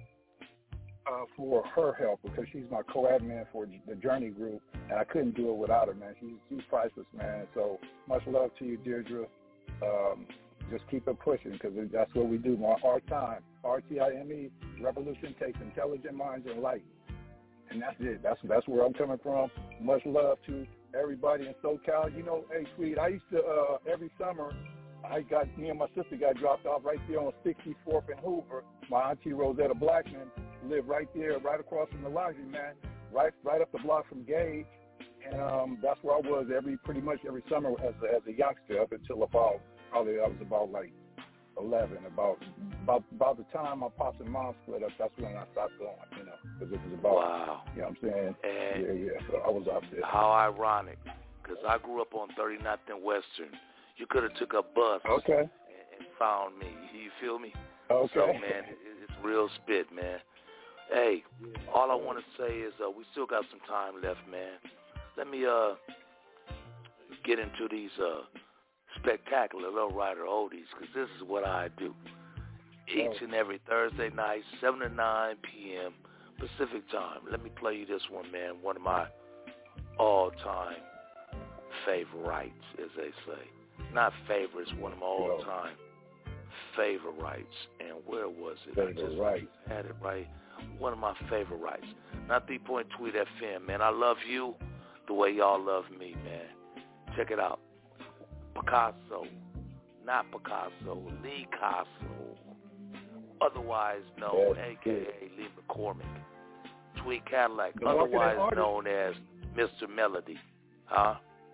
uh, for her help, because she's my co-admin for the Journey group, and I couldn't do it without her, man. She's, she's priceless, man. So much love to you, Deirdre. Um, just keep it pushing, because that's what we do. Our time, R T I M E, revolution takes intelligent minds and light. And that's it. That's that's where I'm coming from. Much love to everybody in SoCal. You know, hey, Tweed, I used to, uh, every summer, I got, me and my sister got dropped off right there on sixty-fourth and Hoover. My auntie Rosetta Blackman lived right there, right across from the laundromat, right right up the block from Gage. And um, that's where I was every pretty much every summer as a, as a youngster up until about, probably I was about like eleven. About about about the time my pops and mom split up, that's when I stopped going, you know, because it was about, wow. you know what I'm saying? And yeah, yeah, so I was out there. How ironic, because I grew up on thirty-ninth and Western. You could have took a bus okay. and, and found me. You feel me? Okay. So, man, it, it's real spit, man. Hey, all I want to say is uh, we still got some time left, man. Let me uh get into these uh spectacular lowrider oldies, because this is what I do. Each and every Thursday night, seven to nine p.m. Pacific time. Let me play you this one, man. One of my all-time favorites, as they say. Not favorites, one of my all-time favorites. And where was it? I just right. had it right. One of my favorites. Not three point Tweet F M, man. I love you the way y'all love me, man. Check it out. Picasso. Not Picasso. Lee Picasso. Otherwise known, That's a k a. Good. Lee McCormick. Tweet Cadillac. The otherwise known as Mister Melody. Huh?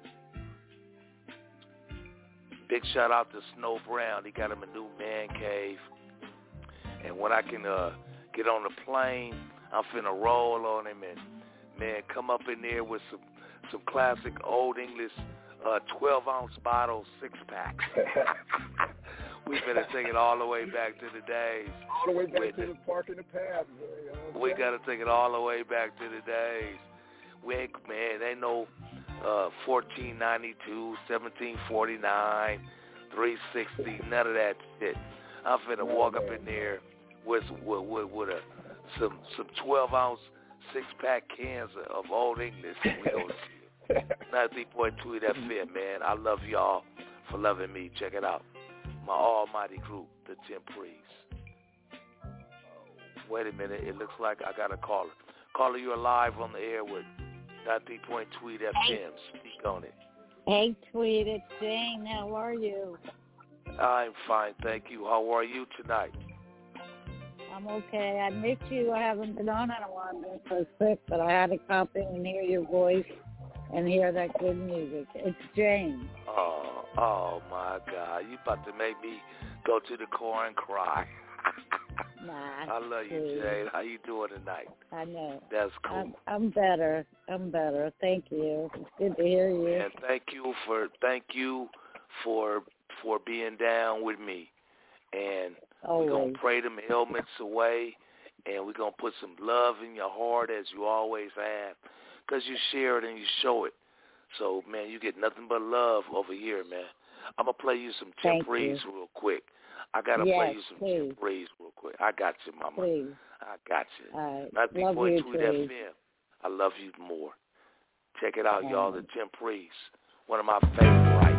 Big shout out to Snow Brown. He got him a new man cave. And when I can uh, get on the plane, I'm finna roll on him and, man, come up in there with some, some classic old English uh, twelve-ounce bottles, six-packs. We finna take it all the way back to the days. All the way back with to the, the park in the pad. You know we got to take it all the way back to the days. We ain't, man, ain't no uh, fourteen ninety-two, seventeen forty-nine, three sixty, none of that shit. I'm finna no, walk man. up in there with with, with, with a, some some twelve-ounce six-pack cans of Old English. We gonna see it. ninety-three point two F M, man. I love y'all for loving me. Check it out. My almighty group, the Temprees. Wait a minute. It looks like I got a caller. Caller, you're live on the air with ninety-three point Tweet F M. Speak on it. Hey, Tweet, it's Jane. How are you? I'm fine, thank you. How are you tonight? I'm okay. I missed you. I haven't been on in a while. I've been so sick, but I had to pop in and hear your voice and hear that good music. It's Jane. Oh, oh my God. You about to make me go to the car and cry. Nah, I love you, please. Jane. How you doing tonight? I know. That's cool. I'm, I'm better. I'm better. Thank you. It's good to hear you. And thank you for thank you for for being down with me. And Always. we're gonna pray them ailments away, and we're gonna put some love in your heart as you always have, because you share it and you show it. So man, you get nothing but love over here, man. I'm gonna play you some Temprees real quick. I gotta yes, play you some please. Temprees real quick. I got you, mama. Please. I got you. All right. Not Love before you, Tweet please. F M. I love you more. Check it out, All y'all. right. The Temprees, one of my favorites.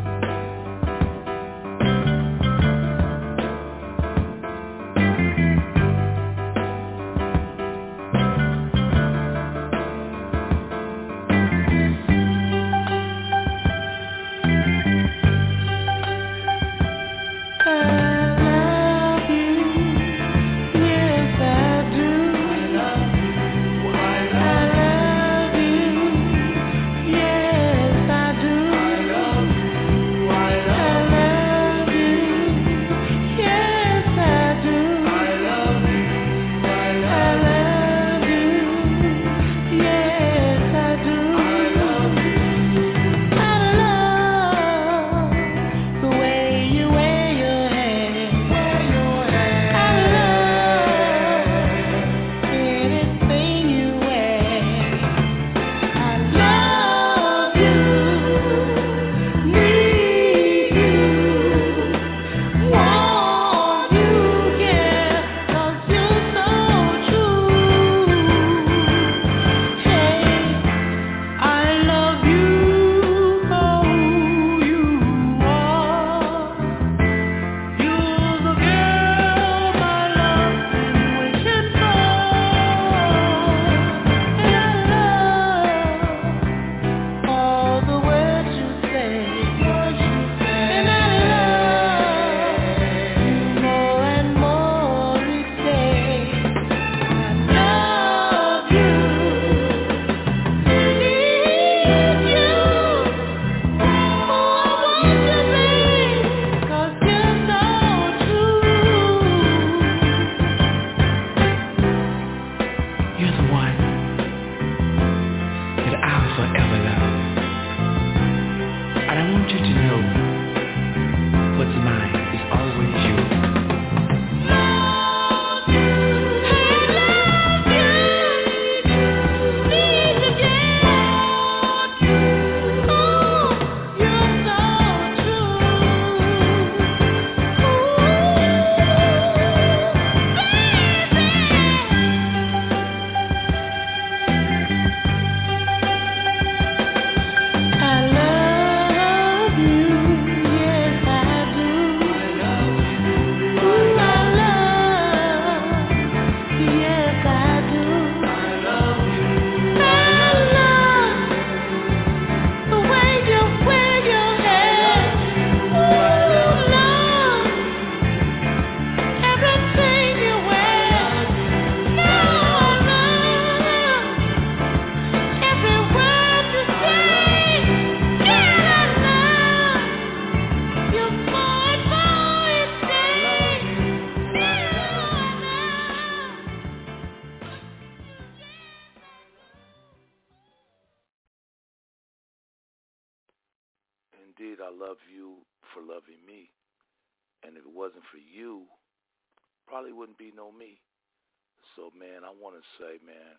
indeed, I love you for loving me. And if it wasn't for you, probably wouldn't be no me. So, man, I want to say, man,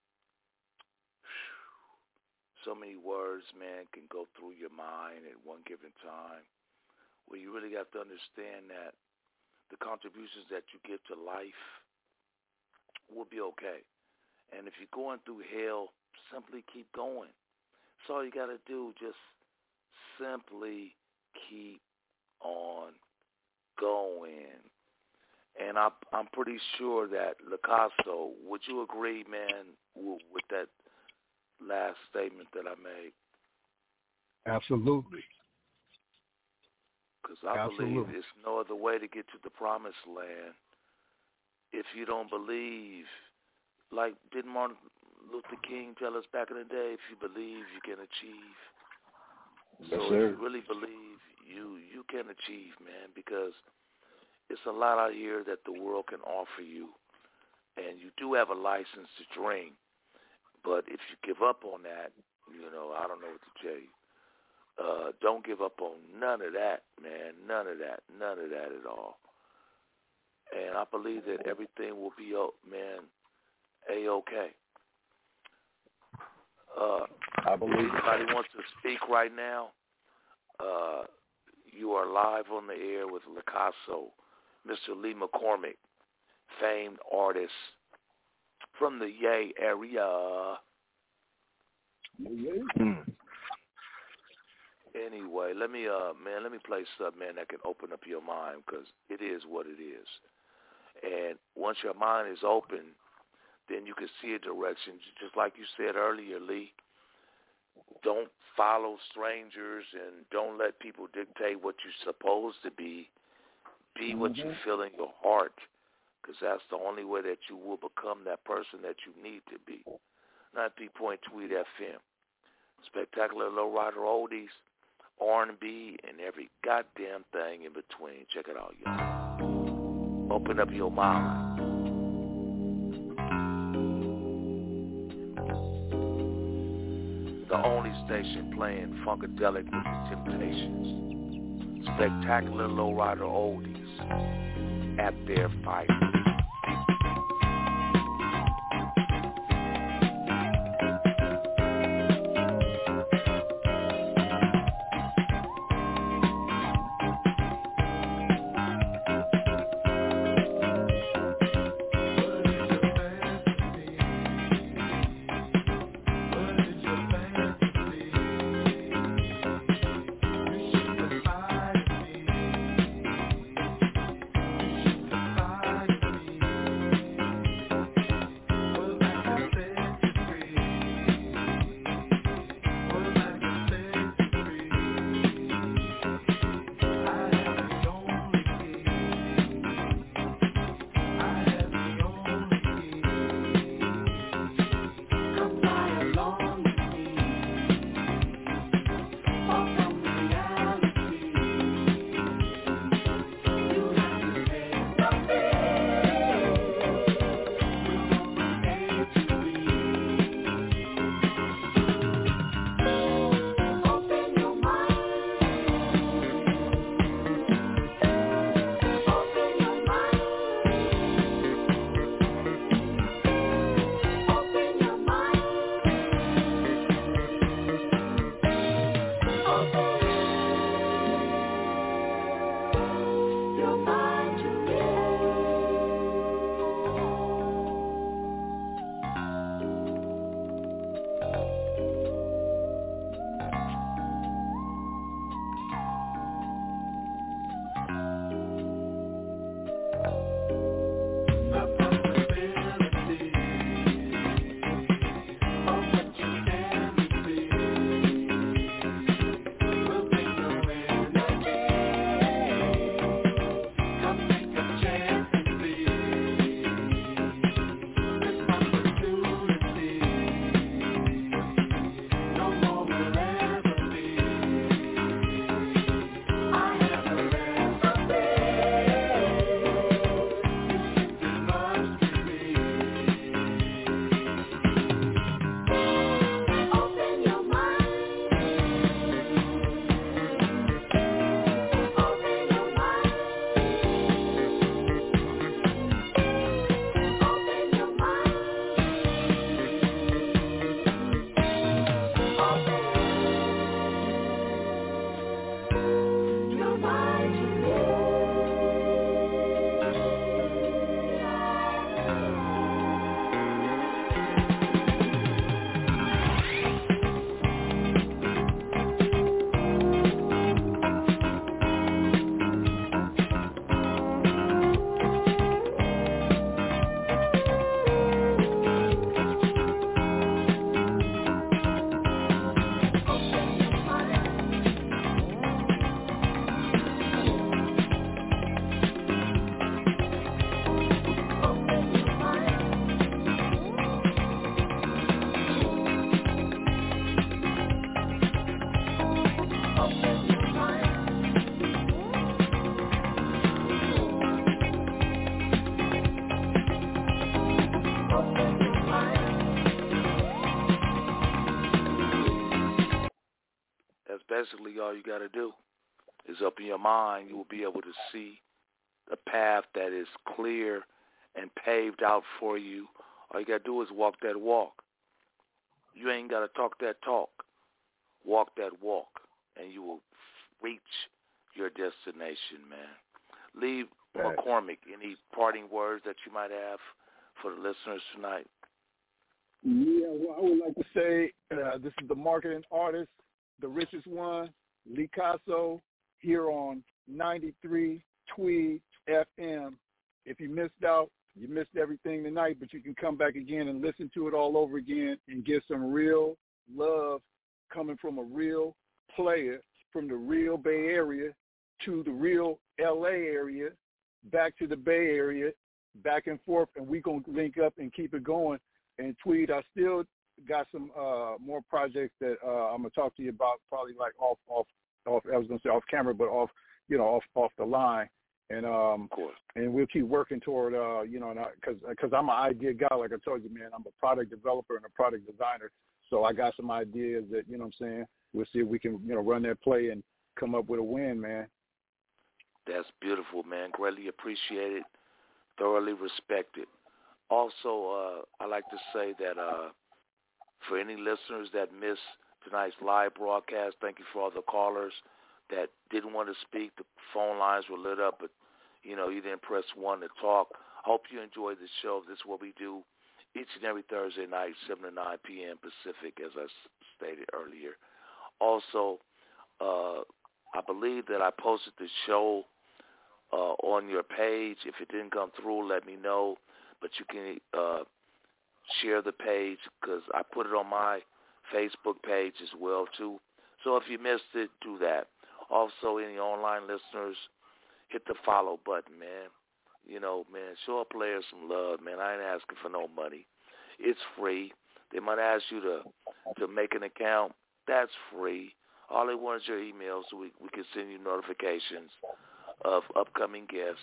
so many words, man, can go through your mind at one given time. Well, you really have to understand that the contributions that you give to life will be okay. And if you're going through hell, simply keep going. That's all you got to do. Just simply keep on going. And I, I'm pretty sure that Lacasso, would you agree, man, w- with that last statement that I made? Absolutely. Because I Absolutely. believe there's no other way to get to the promised land if you don't believe. Like, didn't Martin Luther King tell us back in the day, if you believe, you can achieve? Yes, so sir. if you really believe, you, you can achieve, man, because it's a lot out here that the world can offer you. And you do have a license to drink. But if you give up on that, you know, I don't know what to tell you. Uh, don't give up on none of that, man. None of that. None of that at all. And I believe that everything will be, man, A-okay. Uh, I believe anybody wants to speak right now, uh, you are live on the air with Lacasso, Mister Lee McCormick, famed artist from the Yay area. Mm. Anyway, let me, uh, man, let me play something, man, that can open up your mind, because it is what it is. And once your mind is open, then you can see a direction. Just like you said earlier, Lee, don't follow strangers and don't let people dictate what you're supposed to be. Be what you feel in your heart, because that's the only way that you will become that person that you need to be. ninety-three point Tweet F M. Spectacular lowrider oldies, R and B, and every goddamn thing in between. Check it out, y'all. Open up your mind. The only station playing Funkadelic with the Temptations. Spectacular lowrider oldies at their fight. Fire. basically all you got to do is open your mind. You will be able to see a path that is clear and paved out for you. All you got to do is walk that walk. You ain't got to talk that talk. Walk that walk, and you will reach your destination, man. Lee McCormick, any parting words that you might have for the listeners tonight? Yeah, well, I would like to say uh, this is the marketing artist, the richest one, Lee Casso, here on ninety-three Tweed F M. If you missed out, you missed everything tonight, but you can come back again and listen to it all over again and get some real love coming from a real player from the real Bay Area to the real L A area, back to the Bay Area, back and forth, and we're going to link up and keep it going. And Tweed, I still got some uh, more projects that uh, I'm going to talk to you about, probably like off, off, off. I was going to say off camera, but off, you know, off, off the line. And um, of course. And we'll keep working toward, uh, you know, because because I'm an idea guy, like I told you, man. I'm a product developer and a product designer, so I got some ideas that, you know what I'm saying. We'll see if we can, you know, run that play and come up with a win, man. That's beautiful, man. Greatly appreciated, thoroughly respected. Also, uh, I like to say that uh, for any listeners that missed tonight's live broadcast, thank you for all the callers that didn't want to speak. The phone lines were lit up, but, you know, you didn't press one to talk. Hope you enjoyed the show. This is what we do each and every Thursday night, seven to nine p.m. Pacific, as I stated earlier. Also, uh, I believe that I posted the show uh, on your page. If it didn't come through, let me know. But you can uh, share the page because I put it on my Facebook page as well, too. So if you missed it, do that. Also, any online listeners, hit the follow button, man. You know, man, show a player some love, man. I ain't asking for no money. It's free. They might ask you to to make an account. That's free. All they want is your email so we, we can send you notifications of upcoming guests,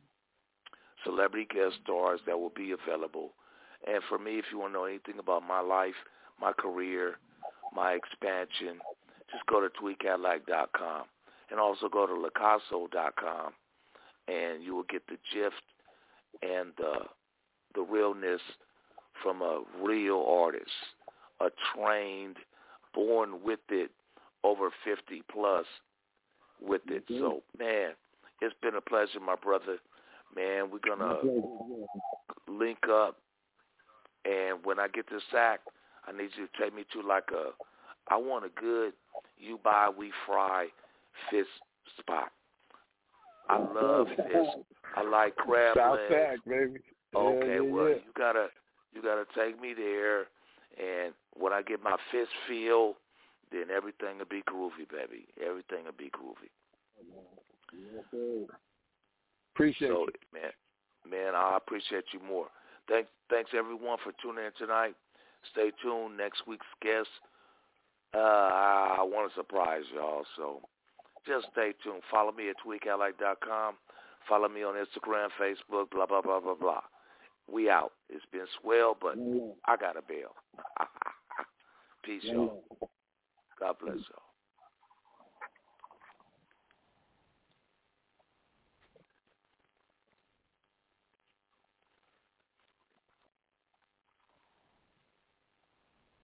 celebrity guest stars that will be available. And for me, if you want to know anything about my life, my career, my expansion, just go to tweed cadillac dot com and also go to lacasso dot com, and you will get the gist and uh, the realness from a real artist, a trained, born with it, over fifty plus with it. Mm-hmm. So, man, it's been a pleasure, my brother. Man, we're going to link up, and when I get the sack, I need you to take me to like a, I want a good you buy, we fry fish spot. I love fish. I like crab South legs. Sac, baby. Okay, yeah, yeah, well, yeah. you gotta you gotta take me there, and when I get my fish feel, then everything will be groovy, baby. Everything will be groovy. Yes, appreciate so, you. man, man, I appreciate you more. Thanks, thanks everyone for tuning in tonight. Stay tuned. Next week's guest, uh, I, I want to surprise y'all, so just stay tuned. Follow me at tweed cadillac dot com. Follow me on Instagram, Facebook, blah, blah, blah, blah, blah. We out. It's been swell, but I got a bail. Peace, y'all. God bless y'all.